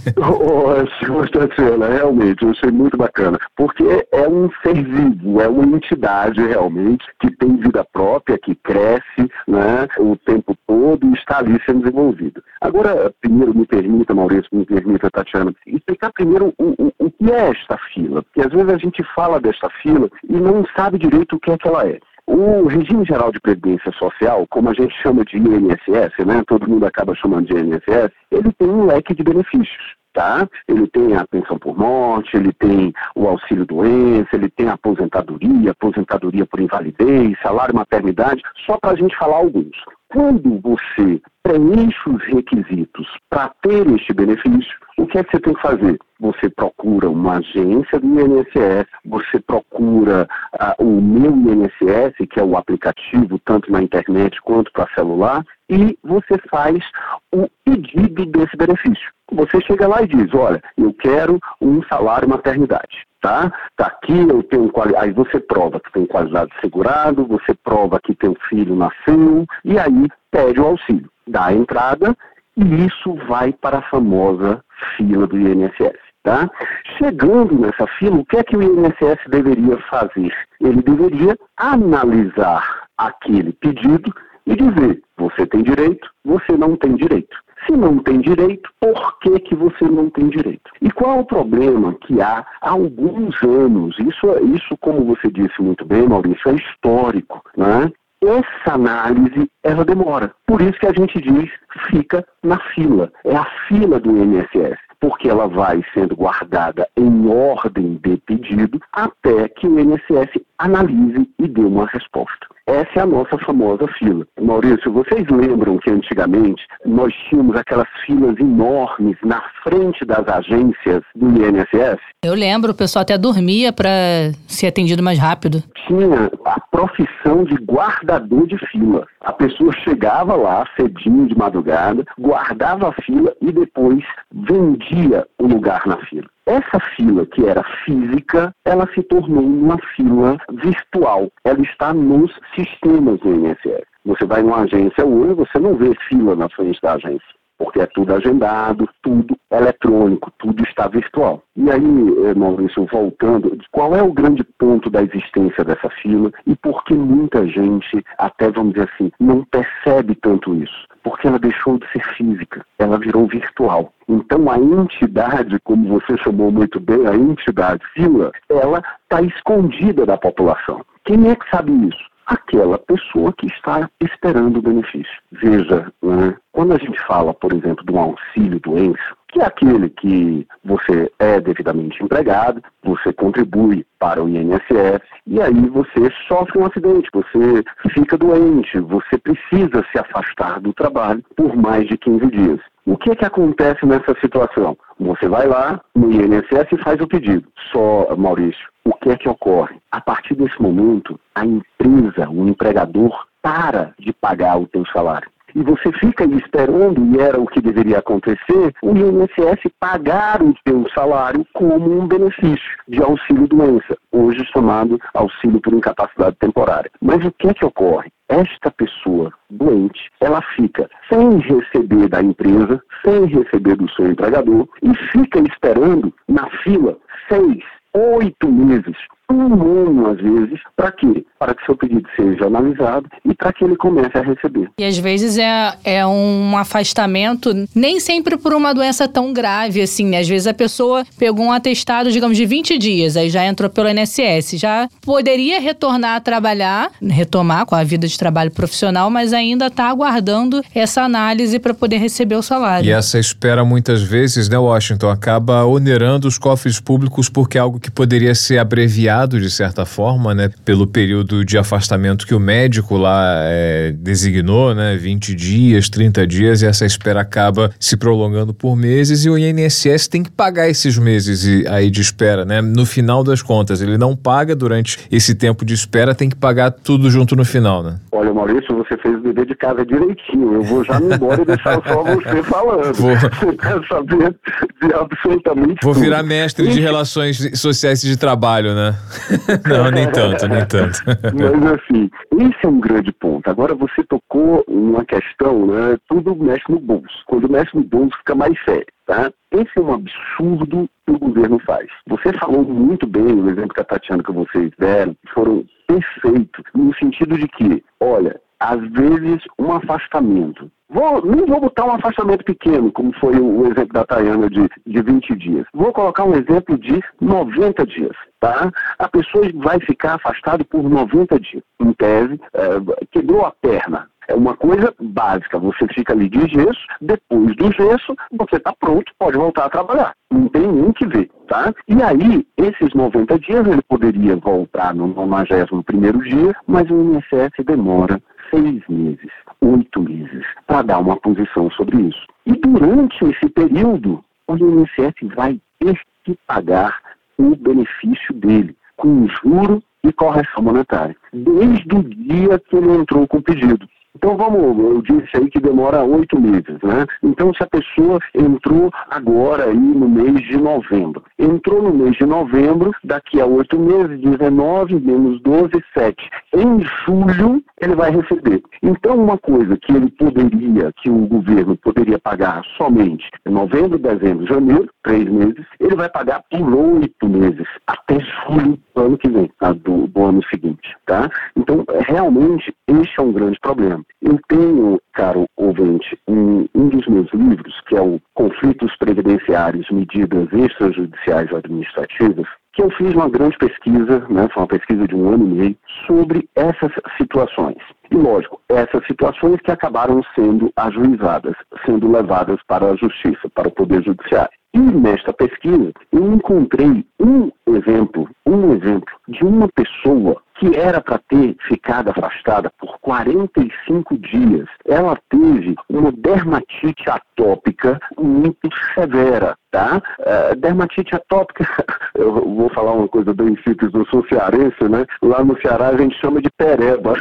S5: Ótimo, Tatiana, realmente, eu achei muito bacana. Porque é um ser vivo, é uma entidade realmente que tem vida própria, que cresce, né, o tempo todo e está ali sendo desenvolvida. Agora, primeiro, me permita, Maurício, me permita, Tatiana, explicar primeiro o que é esta fila. Porque às vezes a gente fala desta fila e não sabe direito o que é que ela é. O Regime Geral de Previdência Social, como a gente chama de INSS, né, todo mundo acaba chamando de INSS, ele tem um leque de benefícios. Tá? Ele tem a pensão por morte, ele tem o auxílio-doença, ele tem a aposentadoria por invalidez, salário maternidade, só para a gente falar alguns. Quando você preenche os requisitos para ter este benefício, o que é que você tem que fazer? Você procura uma agência do INSS, você procura o Meu INSS, que é o aplicativo tanto na internet quanto para celular, e você faz o pedido desse benefício. Você chega lá e diz, olha, eu quero um salário maternidade, tá? Tá aqui, eu tenho aí você prova que tem qualidade segurado, você prova que teu filho nasceu, e aí pede o auxílio. Dá a entrada e isso vai para a famosa fila do INSS. Tá? Chegando nessa fila, o que é que o INSS deveria fazer? Ele deveria analisar aquele pedido e dizer, você tem direito, você não tem direito. Se não tem direito, por que você não tem direito? E qual é o problema que há alguns anos? Isso, como você disse muito bem, Maurício, é histórico, né? Essa análise, ela demora. Por isso que a gente diz, fica na fila. É a fila do INSS. Porque ela vai sendo guardada em ordem de pedido até que o INSS analise e dê uma resposta. Essa é a nossa famosa fila. Maurício, vocês lembram que antigamente nós tínhamos aquelas filas enormes na frente das agências do INSS?
S2: Eu lembro, o pessoal até dormia para ser atendido mais rápido.
S5: Tinha a profissão de guardador de fila. A pessoa chegava lá cedinho de madrugada, guardava a fila e depois vendia o lugar na fila. Essa fila, que era física, ela se tornou uma fila virtual. Ela está nos sistemas do INSS. Você vai numa agência hoje, você não vê fila na frente da agência, porque é tudo agendado, tudo eletrônico, tudo está virtual. E aí, Maurício, voltando, qual é o grande ponto da existência dessa fila e por que muita gente, até vamos dizer assim, não percebe tanto isso? Porque ela deixou de ser física, ela virou virtual. Então a entidade, como você chamou muito bem, a entidade fila, ela está escondida da população. Quem é que sabe isso? Aquela pessoa que está esperando o benefício. Veja, né, quando a gente fala, por exemplo, de um auxílio-doença, que é aquele que você é devidamente empregado, você contribui para o INSS, e aí você sofre um acidente, você fica doente, você precisa se afastar do trabalho por mais de 15 dias. O que é que acontece nessa situação? Você vai lá no INSS e faz o pedido. Só, Maurício, o que é que ocorre? A partir desse momento, a empresa, o empregador, para de pagar o teu salário. E você fica aí esperando, e era o que deveria acontecer, o INSS pagar o teu salário como um benefício de auxílio-doença, hoje chamado auxílio por incapacidade temporária. Mas o que é que ocorre? Esta pessoa doente, ela fica sem receber da empresa, sem receber do seu empregador, e fica esperando na fila 6, 8 meses. ano, às vezes. Para quê? Para que seu pedido seja analisado e para que ele comece a receber.
S2: E às vezes é um afastamento, nem sempre por uma doença tão grave assim, né? Às vezes a pessoa pegou um atestado, digamos, de 20 dias, aí já entrou pelo INSS, já poderia retornar a trabalhar, retomar com a vida de trabalho profissional, mas ainda está aguardando essa análise para poder receber o salário.
S3: E essa espera muitas vezes, né, Washington, acaba onerando os cofres públicos porque é algo que poderia ser abreviado de certa forma, né, pelo período de afastamento que o médico lá designou, né, 20 dias, 30 dias, e essa espera acaba se prolongando por meses e o INSS tem que pagar esses meses aí de espera, né, no final das contas. Ele não paga durante esse tempo de espera, tem que pagar tudo junto no final, né?
S5: Olha, Maurício, você fez o dever de casa direitinho. Eu vou já me embora e deixar só você falando. Você quer saber de absolutamente
S3: Vou
S5: tudo.
S3: virar mestre de relações sociais e de trabalho, né? Não, nem tanto.
S5: Mas assim, esse é um grande ponto. Agora você tocou uma questão, né? Tudo mexe no bolso. Quando mexe no bolso fica mais sério, tá? Esse é um absurdo que o governo faz. Você falou muito bem, o exemplo que a Tatiana que vocês deram, foram perfeitos, no sentido de que, olha, às vezes um afastamento, nem vou botar um afastamento pequeno, como foi o exemplo da Tayana de 20 dias. Vou colocar um exemplo de 90 dias, tá? A pessoa vai ficar afastada por 90 dias. Em tese, quebrou a perna. É uma coisa básica, você fica ali de gesso, depois do gesso, você está pronto, pode voltar a trabalhar. Não tem nem que ver, tá? E aí, esses 90 dias, ele poderia voltar no 91º dia, mas o INSS demora 6 meses, 8 meses, para dar uma posição sobre isso. E durante esse período, o INSS vai ter que pagar o benefício dele, com juro e correção monetária, desde o dia que ele entrou com o pedido. Então eu disse aí que demora 8 meses, né? Então se a pessoa entrou agora aí no mês de novembro, entrou no mês de novembro, daqui a 8 meses, 19 menos 12, 7. Em julho ele vai receber. Então uma coisa que que o governo poderia pagar somente em novembro, dezembro, janeiro, 3 meses, ele vai pagar por 8 meses, até julho do ano que vem, tá? do ano seguinte, tá? Então realmente este é um grande problema. Eu tenho, caro ouvinte, um dos meus livros, que é o Conflitos Previdenciários, Medidas Extrajudiciais ou Administrativas, que eu fiz uma grande pesquisa, né, foi uma pesquisa de 1 ano e meio, sobre essas situações. E, lógico, essas situações que acabaram sendo ajuizadas, sendo levadas para a Justiça, para o Poder Judiciário. E nesta pesquisa, eu encontrei um exemplo de uma pessoa que era para ter ficado afastada por 45 dias. Ela teve uma dermatite atópica muito severa, tá? Dermatite atópica, eu vou falar uma coisa bem simples, eu sou cearense, né? Lá no Ceará a gente chama de pereba.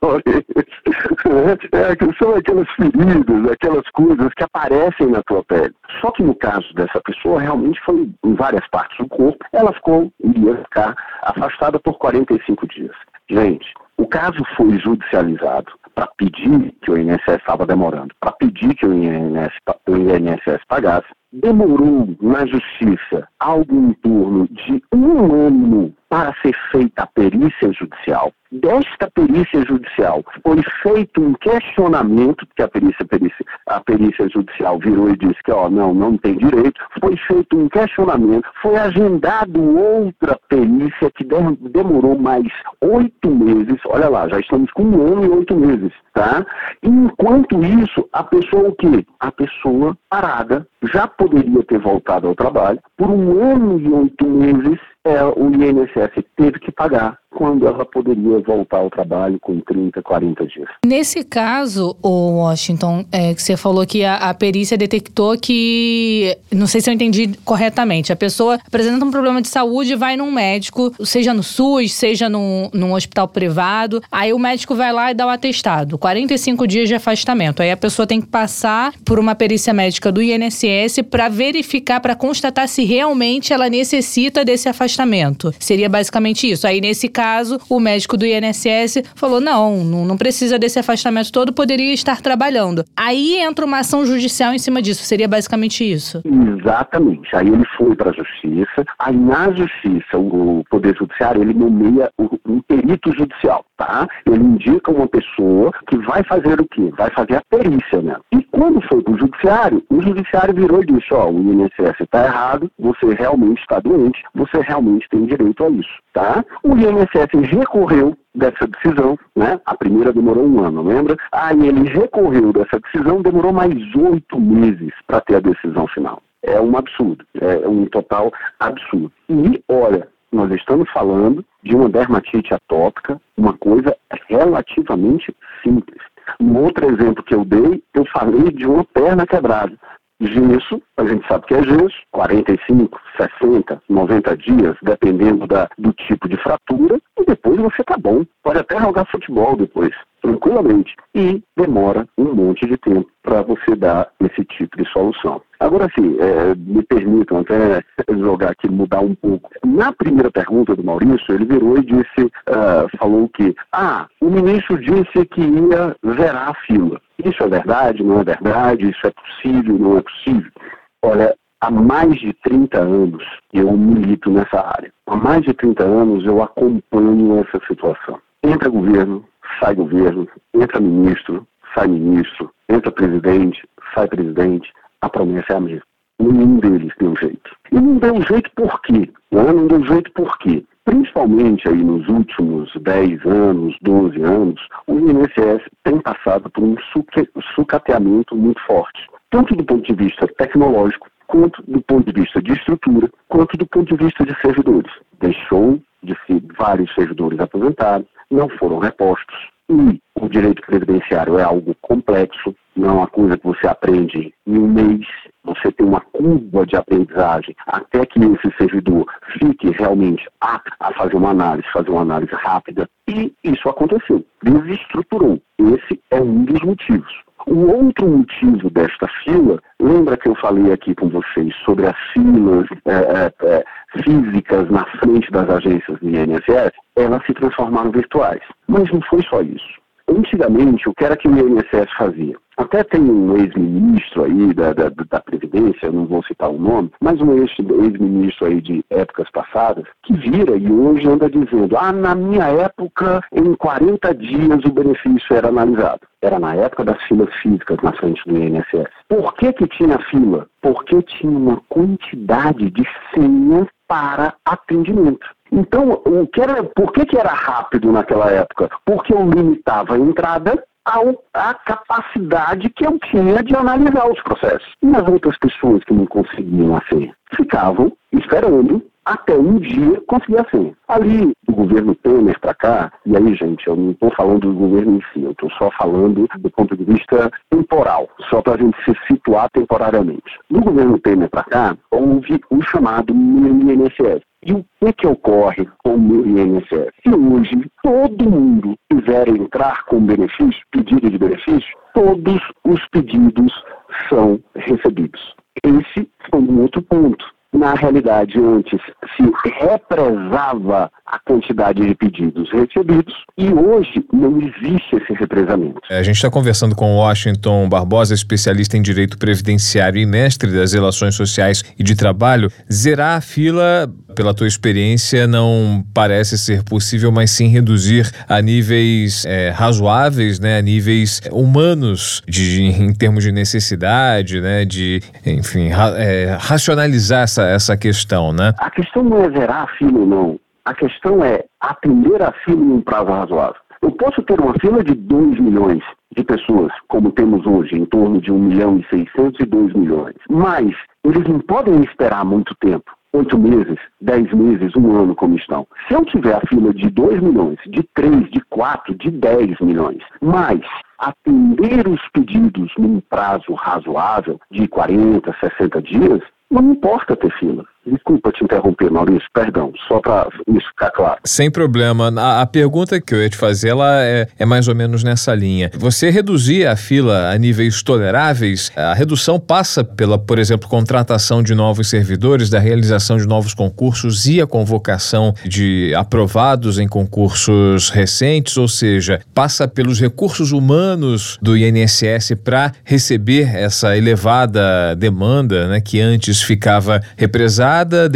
S5: São aquelas feridas, aquelas coisas que aparecem na tua pele. Só que no caso dessa pessoa, realmente foi em várias partes do corpo, ela iria ficar afastada por 45 dias. Gente, o caso foi judicializado para pedir que o INSS estava demorando, para pedir que o INSS pagasse. Demorou na justiça algo em torno de 1 ano para ser feita a perícia judicial. Desta perícia judicial foi feito um questionamento, porque a perícia judicial virou e disse que não tem direito. Foi feito um questionamento, foi agendado outra perícia que demorou mais 8 meses. Olha lá, já estamos com 1 ano e 8 meses, tá? E enquanto isso, a pessoa o quê? A pessoa parada já poderia ter voltado ao trabalho. Por 1 ano e 8 meses, o INSS teve que pagar, quando ela poderia voltar ao trabalho com 30, 40 dias.
S2: Nesse caso, o Washington, que você falou que a perícia detectou que, não sei se eu entendi corretamente, a pessoa apresenta um problema de saúde e vai num médico, seja no SUS, seja num hospital privado, aí o médico vai lá e dá o atestado, 45 dias de afastamento. Aí a pessoa tem que passar por uma perícia médica do INSS para verificar, para constatar se realmente ela necessita desse afastamento. Seria basicamente isso. Aí nesse caso, caso, o médico do INSS falou, não precisa desse afastamento todo, poderia estar trabalhando. Aí entra uma ação judicial em cima disso, seria basicamente isso?
S5: Exatamente. Aí ele foi para a Justiça, aí na Justiça, o Poder Judiciário, ele nomeia um perito judicial, tá? Ele indica uma pessoa que vai fazer o quê? Vai fazer a perícia, né? E quando foi para o Judiciário virou e disse, o INSS está errado, você realmente está doente, você realmente tem direito a isso, tá? O INSS recorreu dessa decisão, né? A primeira demorou 1 ano, lembra? Aí ele recorreu dessa decisão, demorou mais 8 meses para ter a decisão final. É um absurdo, é um total absurdo. E, olha, nós estamos falando de uma dermatite atópica, uma coisa relativamente simples. Um outro exemplo que eu dei, eu falei de uma perna quebrada. Gesso, a gente sabe que é gesso, 45, 60, 90 dias, dependendo do tipo de fratura, e depois você tá bom. Pode até jogar futebol depois, tranquilamente. E demora um monte de tempo para você dar esse tipo de solução. Agora sim, me permitam até jogar aqui, mudar um pouco. Na primeira pergunta do Maurício, ele virou e disse, falou que, o ministro disse que ia zerar a fila. Isso é verdade, não é verdade? Isso é possível, não é possível? Olha, há mais de 30 anos eu milito nessa área. Há mais de 30 anos eu acompanho essa situação. Entra governo, sai governo, entra ministro, sai ministro, entra presidente, sai presidente. A promessa é a mesma. Nenhum deles deu jeito. E não deu jeito por quê? Não deu jeito por quê? Principalmente aí nos últimos 10 anos, 12 anos, o INSS tem passado por um sucateamento muito forte, tanto do ponto de vista tecnológico, quanto do ponto de vista de estrutura, quanto do ponto de vista de servidores. Deixou de ser vários servidores aposentados, não foram repostos. E o direito previdenciário é algo complexo, não é uma coisa que você aprende em um mês. Você tem uma curva de aprendizagem até que esse servidor fique realmente apto a fazer uma análise rápida. E isso aconteceu, desestruturou. Esse é um dos motivos. O outro motivo desta fila, lembra que eu falei aqui com vocês sobre as filas físicas na frente das agências do INSS? Elas se transformaram virtuais. Mas não foi só isso. Antigamente, o que era que o INSS fazia? Até tem um ex-ministro aí da Previdência, não vou citar o nome, mas um ex-ministro aí de épocas passadas, que vira e hoje anda dizendo, na minha época, em 40 dias o benefício era analisado. Era na época das filas físicas na frente do INSS. Por que tinha fila? Porque tinha uma quantidade de senhas para atendimento. Então, por que era rápido naquela época? Porque eu limitava a entrada à capacidade que eu tinha de analisar os processos. E as outras pessoas que não conseguiam a senha ficavam esperando até um dia conseguir a senha. Ali, do governo Temer para cá, e aí, gente, eu não estou falando do governo em si, eu estou só falando do ponto de vista temporal, só para a gente se situar temporariamente. Do governo Temer para cá, houve o chamado INSS. E o que ocorre com o INSS? Se hoje todo mundo quiser entrar com benefício, pedido de benefício, todos os pedidos são recebidos. Esse foi um outro ponto. Na realidade, antes se represava a quantidade de pedidos recebidos e hoje não existe esse represamento.
S3: A gente está conversando com Washington Barbosa, especialista em direito previdenciário e mestre das relações sociais e de trabalho. Zerar a fila, pela tua experiência, não parece ser possível, mas sim reduzir a níveis razoáveis, né, a níveis humanos em termos de necessidade, né, de, enfim, racionalizar essa questão, né?
S5: A questão não é zerar a fila ou não. A questão é atender a fila em um prazo razoável. Eu posso ter uma fila de 2 milhões de pessoas, como temos hoje, em torno de 1.600.000 e 2 milhões. Mas eles não podem esperar muito tempo. 8 meses, 10 meses, 1 ano como estão. Se eu tiver a fila de 2 milhões, de 3, de 4, de 10 milhões, mas atender os pedidos num prazo razoável de 40, 60 dias, não importa ter fila. Desculpa te interromper, Maurício, perdão, só para isso ficar claro.
S3: Sem problema. A pergunta que eu ia te fazer, ela é mais ou menos nessa linha. Você reduzir a fila a níveis toleráveis, a redução passa pela, por exemplo, contratação de novos servidores, da realização de novos concursos e a convocação de aprovados em concursos recentes, ou seja, passa pelos recursos humanos do INSS para receber essa elevada demanda, né, que antes ficava represada,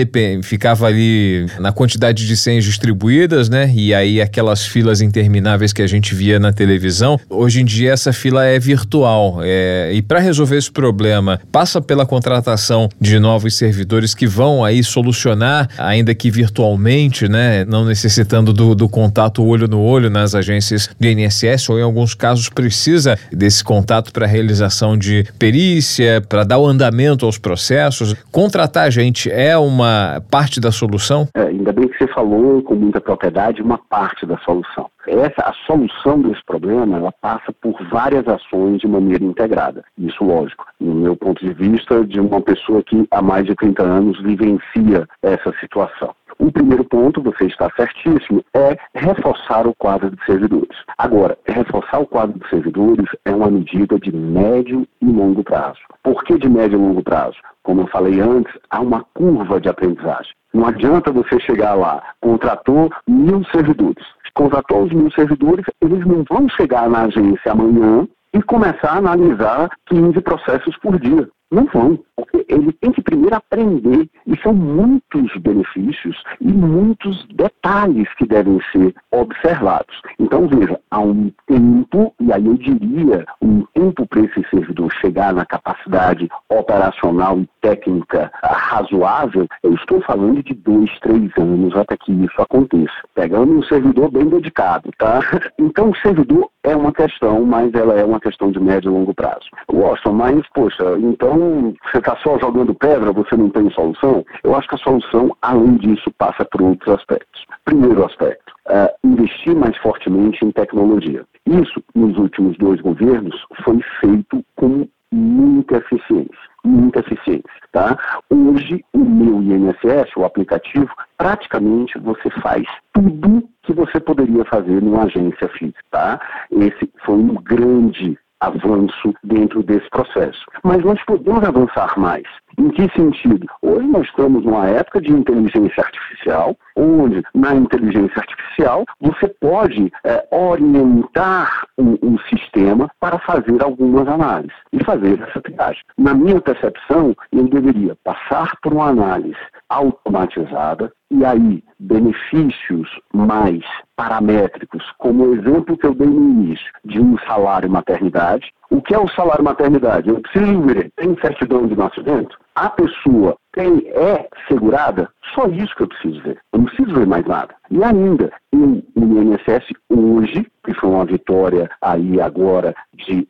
S3: ficava ali na quantidade de senhas distribuídas, né? E aí aquelas filas intermináveis que a gente via na televisão. Hoje em dia essa fila é virtual. E para resolver esse problema, passa pela contratação de novos servidores que vão aí solucionar, ainda que virtualmente, né? Não necessitando do contato olho no olho nas agências do INSS, ou em alguns casos precisa desse contato para realização de perícia, para dar o andamento aos processos. Contratar gente é uma parte da solução?
S5: Ainda bem que você falou com muita propriedade uma parte da solução. A solução desse problema, ela passa por várias ações de maneira integrada. Isso, lógico, no meu ponto de vista, de uma pessoa que há mais de 30 anos vivencia essa situação. O primeiro ponto, você está certíssimo, é reforçar o quadro de servidores. Agora, reforçar o quadro de servidores é uma medida de médio e longo prazo. Por que de médio e longo prazo? Como eu falei antes, há uma curva de aprendizagem. Não adianta você chegar lá, contratou 1.000 servidores. Contratou os 1.000 servidores, eles não vão chegar na agência amanhã e começar a analisar 15 processos por dia. Não vão, porque ele tem que primeiro aprender, e são muitos benefícios e muitos detalhes que devem ser observados. Então, veja, há um tempo, e aí eu diria, um tempo para esse servidor chegar na capacidade operacional e técnica razoável. Eu estou falando de 2, 3 anos até que isso aconteça, pegando um servidor bem dedicado, tá? Então, o servidor é uma questão, mas ela é uma questão de médio e longo prazo. Washington, mas, poxa, então você está só jogando pedra, você não tem solução? Eu acho que a solução, além disso, passa por outros aspectos. Primeiro aspecto, investir mais fortemente em tecnologia. Isso, nos últimos 2 governos, foi feito com muita eficiência, tá? Hoje, o meu INSS, o aplicativo, praticamente você faz tudo que você poderia fazer numa agência física, tá? Esse foi um grande avanço dentro desse processo. Mas nós podemos avançar mais. Em que sentido? Hoje nós estamos numa época de inteligência artificial, onde na inteligência artificial você pode orientar um sistema para fazer algumas análises e fazer essa triagem. Na minha percepção, eu deveria passar por uma análise automatizada e aí benefícios mais paramétricos, como o exemplo que eu dei no início, de um salário maternidade. O que é o salário maternidade? Eu preciso ver, tem certidão de nascimento? A pessoa é segurada? Só isso que eu preciso ver. Eu não preciso ver mais nada. E ainda, o INSS hoje, que foi uma vitória aí agora de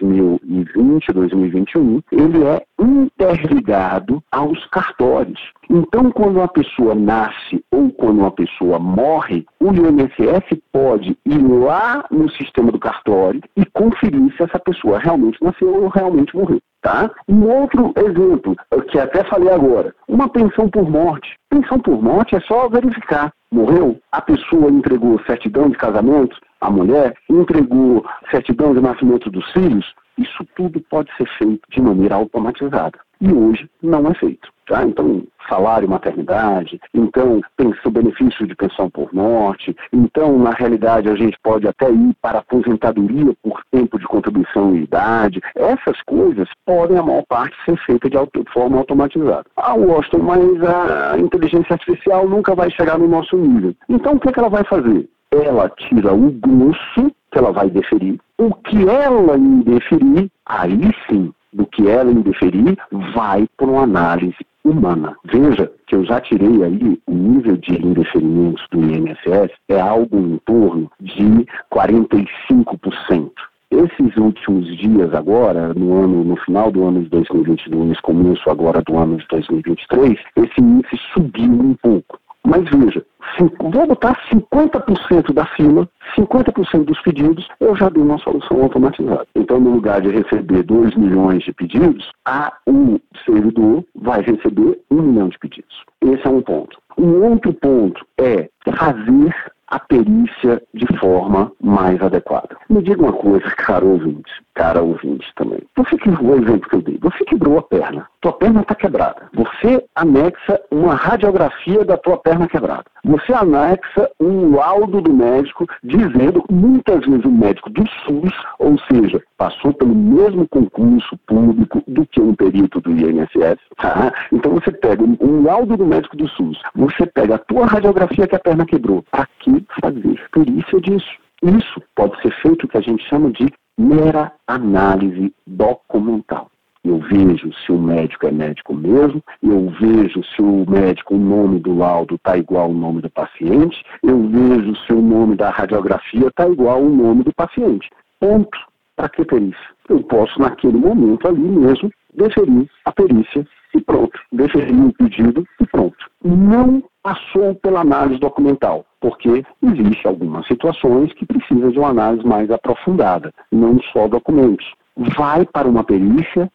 S5: 2020, 2021, ele é interligado aos cartórios. Então, quando uma pessoa nasce ou quando uma pessoa morre, o INSS pode ir lá no sistema do cartório e conferir se essa pessoa realmente nasceu ou realmente morreu. Tá? Um outro exemplo, que até falei agora, uma pensão por morte. Pensão por morte é só verificar. Morreu, a pessoa entregou certidão de casamento, a mulher entregou certidão de nascimento dos filhos. Isso tudo pode ser feito de maneira automatizada. E hoje não é feito. Tá? Então, salário maternidade, então, benefício de pensão por morte, então, na realidade, a gente pode até ir para a aposentadoria por tempo de contribuição e idade. Essas coisas podem, a maior parte, ser feitas de forma automatizada. Washington, mas a inteligência artificial nunca vai chegar no nosso nível. Então, o que ela vai fazer? Ela tira o grosso que ela vai deferir. O que ela indeferir, aí sim, do que ela indeferir, vai para uma análise humana. Veja que eu já tirei aí o nível de indeferimentos do INSS, é algo em torno de 45%. Esses últimos dias agora, no final do ano de 2022, começo agora do ano de 2023, esse índice subiu um pouco. Mas veja, vou botar 50% da fila, 50% dos pedidos, eu já dei uma solução automatizada. Então, no lugar de receber 2 milhões de pedidos, o servidor vai receber 1 milhão de pedidos. Esse é um ponto. Um outro ponto é fazer a perícia de forma mais adequada. Me diga uma coisa, cara ouvinte também. O exemplo que eu dei, você quebrou a perna, tua perna está quebrada. Você anexa uma radiografia da tua perna quebrada. Você anexa um laudo do médico dizendo, muitas vezes o médico do SUS, ou seja, passou pelo mesmo concurso público do que um perito do INSS. Tá? Então você pega um laudo do médico do SUS, você pega a tua radiografia que a perna quebrou. Para que fazer perícia disso? Isso pode ser feito o que a gente chama de mera análise documental. Eu vejo se o médico é médico mesmo, eu vejo se o nome do laudo está igual ao nome do paciente, eu vejo se o nome da radiografia está igual ao nome do paciente. Ponto. Para que perícia? Eu posso, naquele momento ali mesmo, deferir a perícia e pronto. Deferir o pedido e pronto. Não passou pela análise documental, porque existem algumas situações que precisam de uma análise mais aprofundada, não só documentos. Vai para uma perícia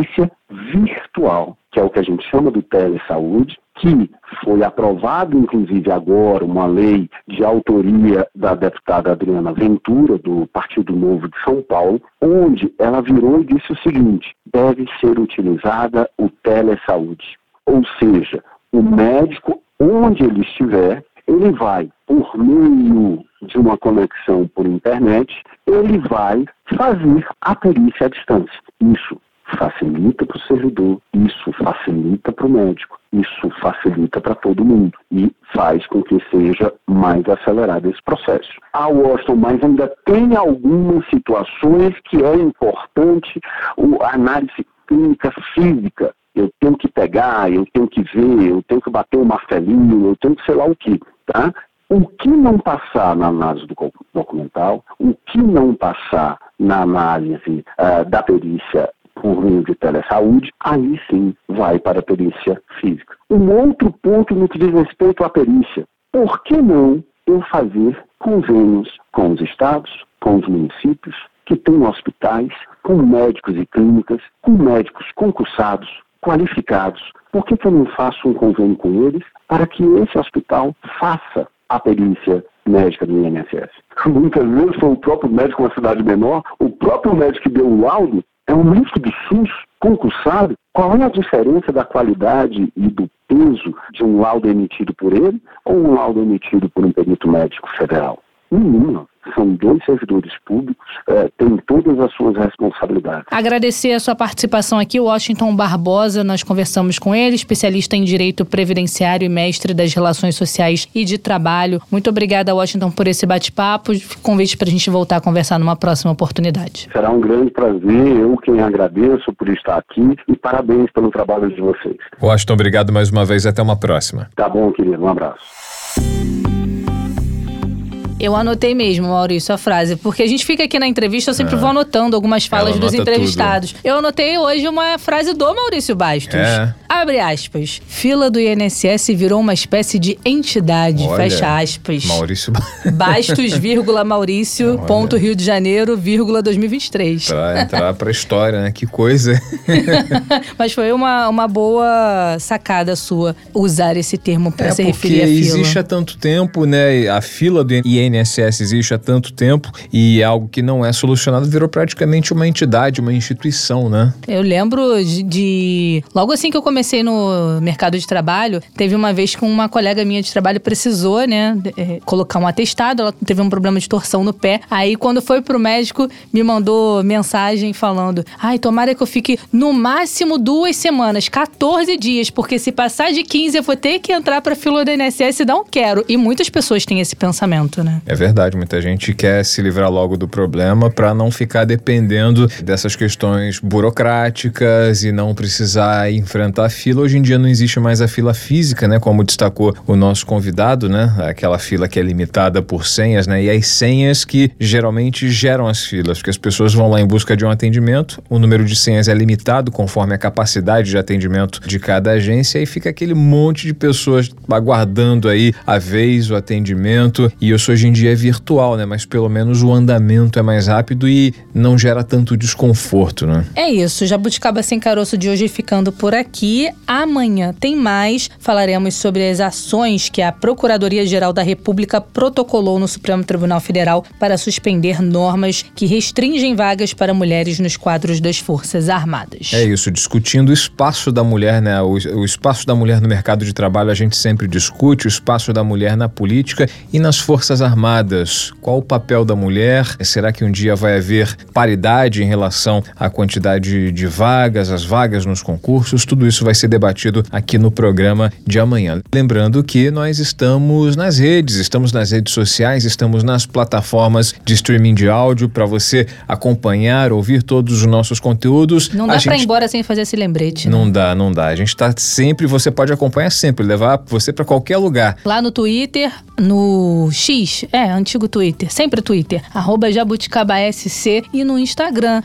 S5: virtual, que é o que a gente chama do telesaúde, que foi aprovado, inclusive agora, uma lei de autoria da deputada Adriana Ventura, do Partido Novo de São Paulo, onde ela virou e disse o seguinte: deve ser utilizada o telesaúde. Ou seja, o médico, onde ele estiver, ele vai, por meio de uma conexão por internet, ele vai fazer a perícia à distância. Isso facilita para o servidor, isso facilita para o médico, isso facilita para todo mundo e faz com que seja mais acelerado esse processo. Washington, mas ainda tem algumas situações que é importante a análise clínica física. Eu tenho que pegar, eu tenho que ver, eu tenho que bater um martelinho, eu tenho que sei lá o que, tá? O que não passar na análise documental, o que não passar na análise da perícia por meio de telesaúde, aí sim vai para a perícia física. Um outro ponto no que diz respeito à perícia: por que não eu fazer convênios com os estados, com os municípios, que têm hospitais, com médicos e clínicas, com médicos concursados, qualificados? Por que eu não faço um convênio com eles para que esse hospital faça a perícia médica do INSS? Muitas vezes foi o próprio médico, uma cidade menor, o próprio médico que deu o laudo é um médico do SUS concursado. Qual é a diferença da qualidade e do peso de um laudo emitido por ele ou um laudo emitido por um perito médico federal? Nenhuma. São 2 servidores públicos, têm todas as suas responsabilidades.
S2: Agradecer a sua participação aqui, Washington Barbosa. Nós conversamos com ele, especialista em Direito Previdenciário e mestre das Relações Sociais e de Trabalho. Muito obrigada, Washington, por esse bate-papo. Convite para a gente voltar a conversar numa próxima oportunidade.
S5: Será um grande prazer, eu quem agradeço por estar aqui e parabéns pelo trabalho de vocês.
S3: Washington, obrigado mais uma vez, até uma próxima.
S5: Tá bom, querido, um abraço.
S2: Eu anotei mesmo, Maurício, a frase, porque a gente fica aqui na entrevista, eu sempre vou anotando algumas falas dos entrevistados. Tudo. Eu anotei hoje uma frase do Maurício Bastos. Abre aspas. Fila do INSS virou uma espécie de entidade, fecha aspas.
S3: Maurício
S2: Bastos, Maurício, ponto Rio de Janeiro, 2023.
S3: Pra entrar pra história, né? Que coisa.
S2: Mas foi uma boa sacada sua usar esse termo pra se referir à fila.
S3: Existe há tanto tempo, né? A fila do INSS existe há tanto tempo e algo que não é solucionado virou praticamente uma entidade, uma instituição, né?
S2: Eu lembro de... Logo assim que eu comecei no mercado de trabalho, teve uma vez que uma colega minha de trabalho precisou, né, colocar um atestado, ela teve um problema de torção no pé. Aí, quando foi pro médico, me mandou mensagem falando: ai, tomara que eu fique no máximo 2 semanas, 14 dias, porque se passar de 15 eu vou ter que entrar pra fila do INSS e não quero. E muitas pessoas têm esse pensamento, né?
S3: É verdade, muita gente quer se livrar logo do problema para não ficar dependendo dessas questões burocráticas e não precisar enfrentar aquela fila. Hoje em dia não existe mais a fila física, né? Como destacou o nosso convidado, né? Aquela fila que é limitada por senhas, né? E as senhas que geralmente geram as filas, porque as pessoas vão lá em busca de um atendimento, o número de senhas é limitado conforme a capacidade de atendimento de cada agência e fica aquele monte de pessoas aguardando aí a vez, o atendimento. E isso hoje em dia é virtual, né? Mas pelo menos o andamento é mais rápido e não gera tanto desconforto, né?
S2: É isso, Jabuticaba Sem Caroço de hoje ficando por aqui. Amanhã tem mais, falaremos sobre as ações que a Procuradoria-Geral da República protocolou no Supremo Tribunal Federal para suspender normas que restringem vagas para mulheres nos quadros das Forças Armadas.
S3: É isso, discutindo o espaço da mulher, né? O espaço da mulher no mercado de trabalho a gente sempre discute, o espaço da mulher na política e nas Forças Armadas. Qual o papel da mulher? Será que um dia vai haver paridade em relação à quantidade de vagas, as vagas nos concursos? Tudo isso vai ser debatido aqui no programa de amanhã. Lembrando que nós estamos nas redes sociais, estamos nas plataformas de streaming de áudio para você acompanhar, ouvir todos os nossos conteúdos.
S2: Não dá para ir embora sem fazer esse lembrete.
S3: Não dá. A gente está sempre, você pode acompanhar sempre, levar você para qualquer lugar.
S2: Lá no Twitter, no X, antigo Twitter, sempre Twitter, @JabuticabaSC e no Instagram,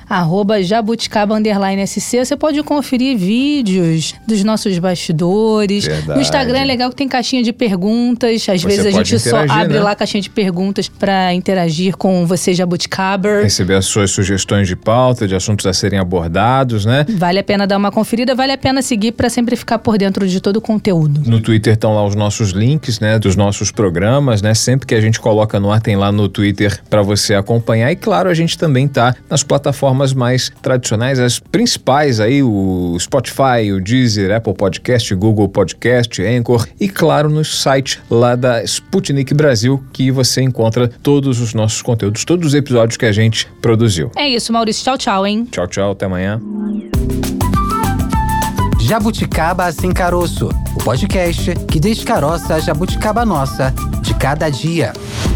S2: @Jabuticaba_SC. Você pode conferir vídeos dos nossos bastidores.
S3: Verdade.
S2: No Instagram é legal que tem caixinha de perguntas. Às vezes a gente só abre, né, lá a caixinha de perguntas para interagir com você, Jabuticaba.
S3: Receber as suas sugestões de pauta, de assuntos a serem abordados, né?
S2: Vale a pena dar uma conferida, vale a pena seguir para sempre ficar por dentro de todo o conteúdo.
S3: No Twitter estão lá os nossos links, né, dos nossos programas, né? Sempre que a gente coloca no ar, tem lá no Twitter para você acompanhar. E claro, a gente também tá nas plataformas mais tradicionais, as principais aí, o Spotify, o Deezer, Apple Podcast, Google Podcast, Anchor e claro, no site lá da Sputnik Brasil, que você encontra todos os nossos conteúdos, todos os episódios que a gente produziu.
S2: É isso, Maurício. Tchau, tchau, hein?
S3: Tchau, até amanhã.
S1: Jabuticaba Sem Caroço, o podcast que descaroça a jabuticaba nossa de cada dia.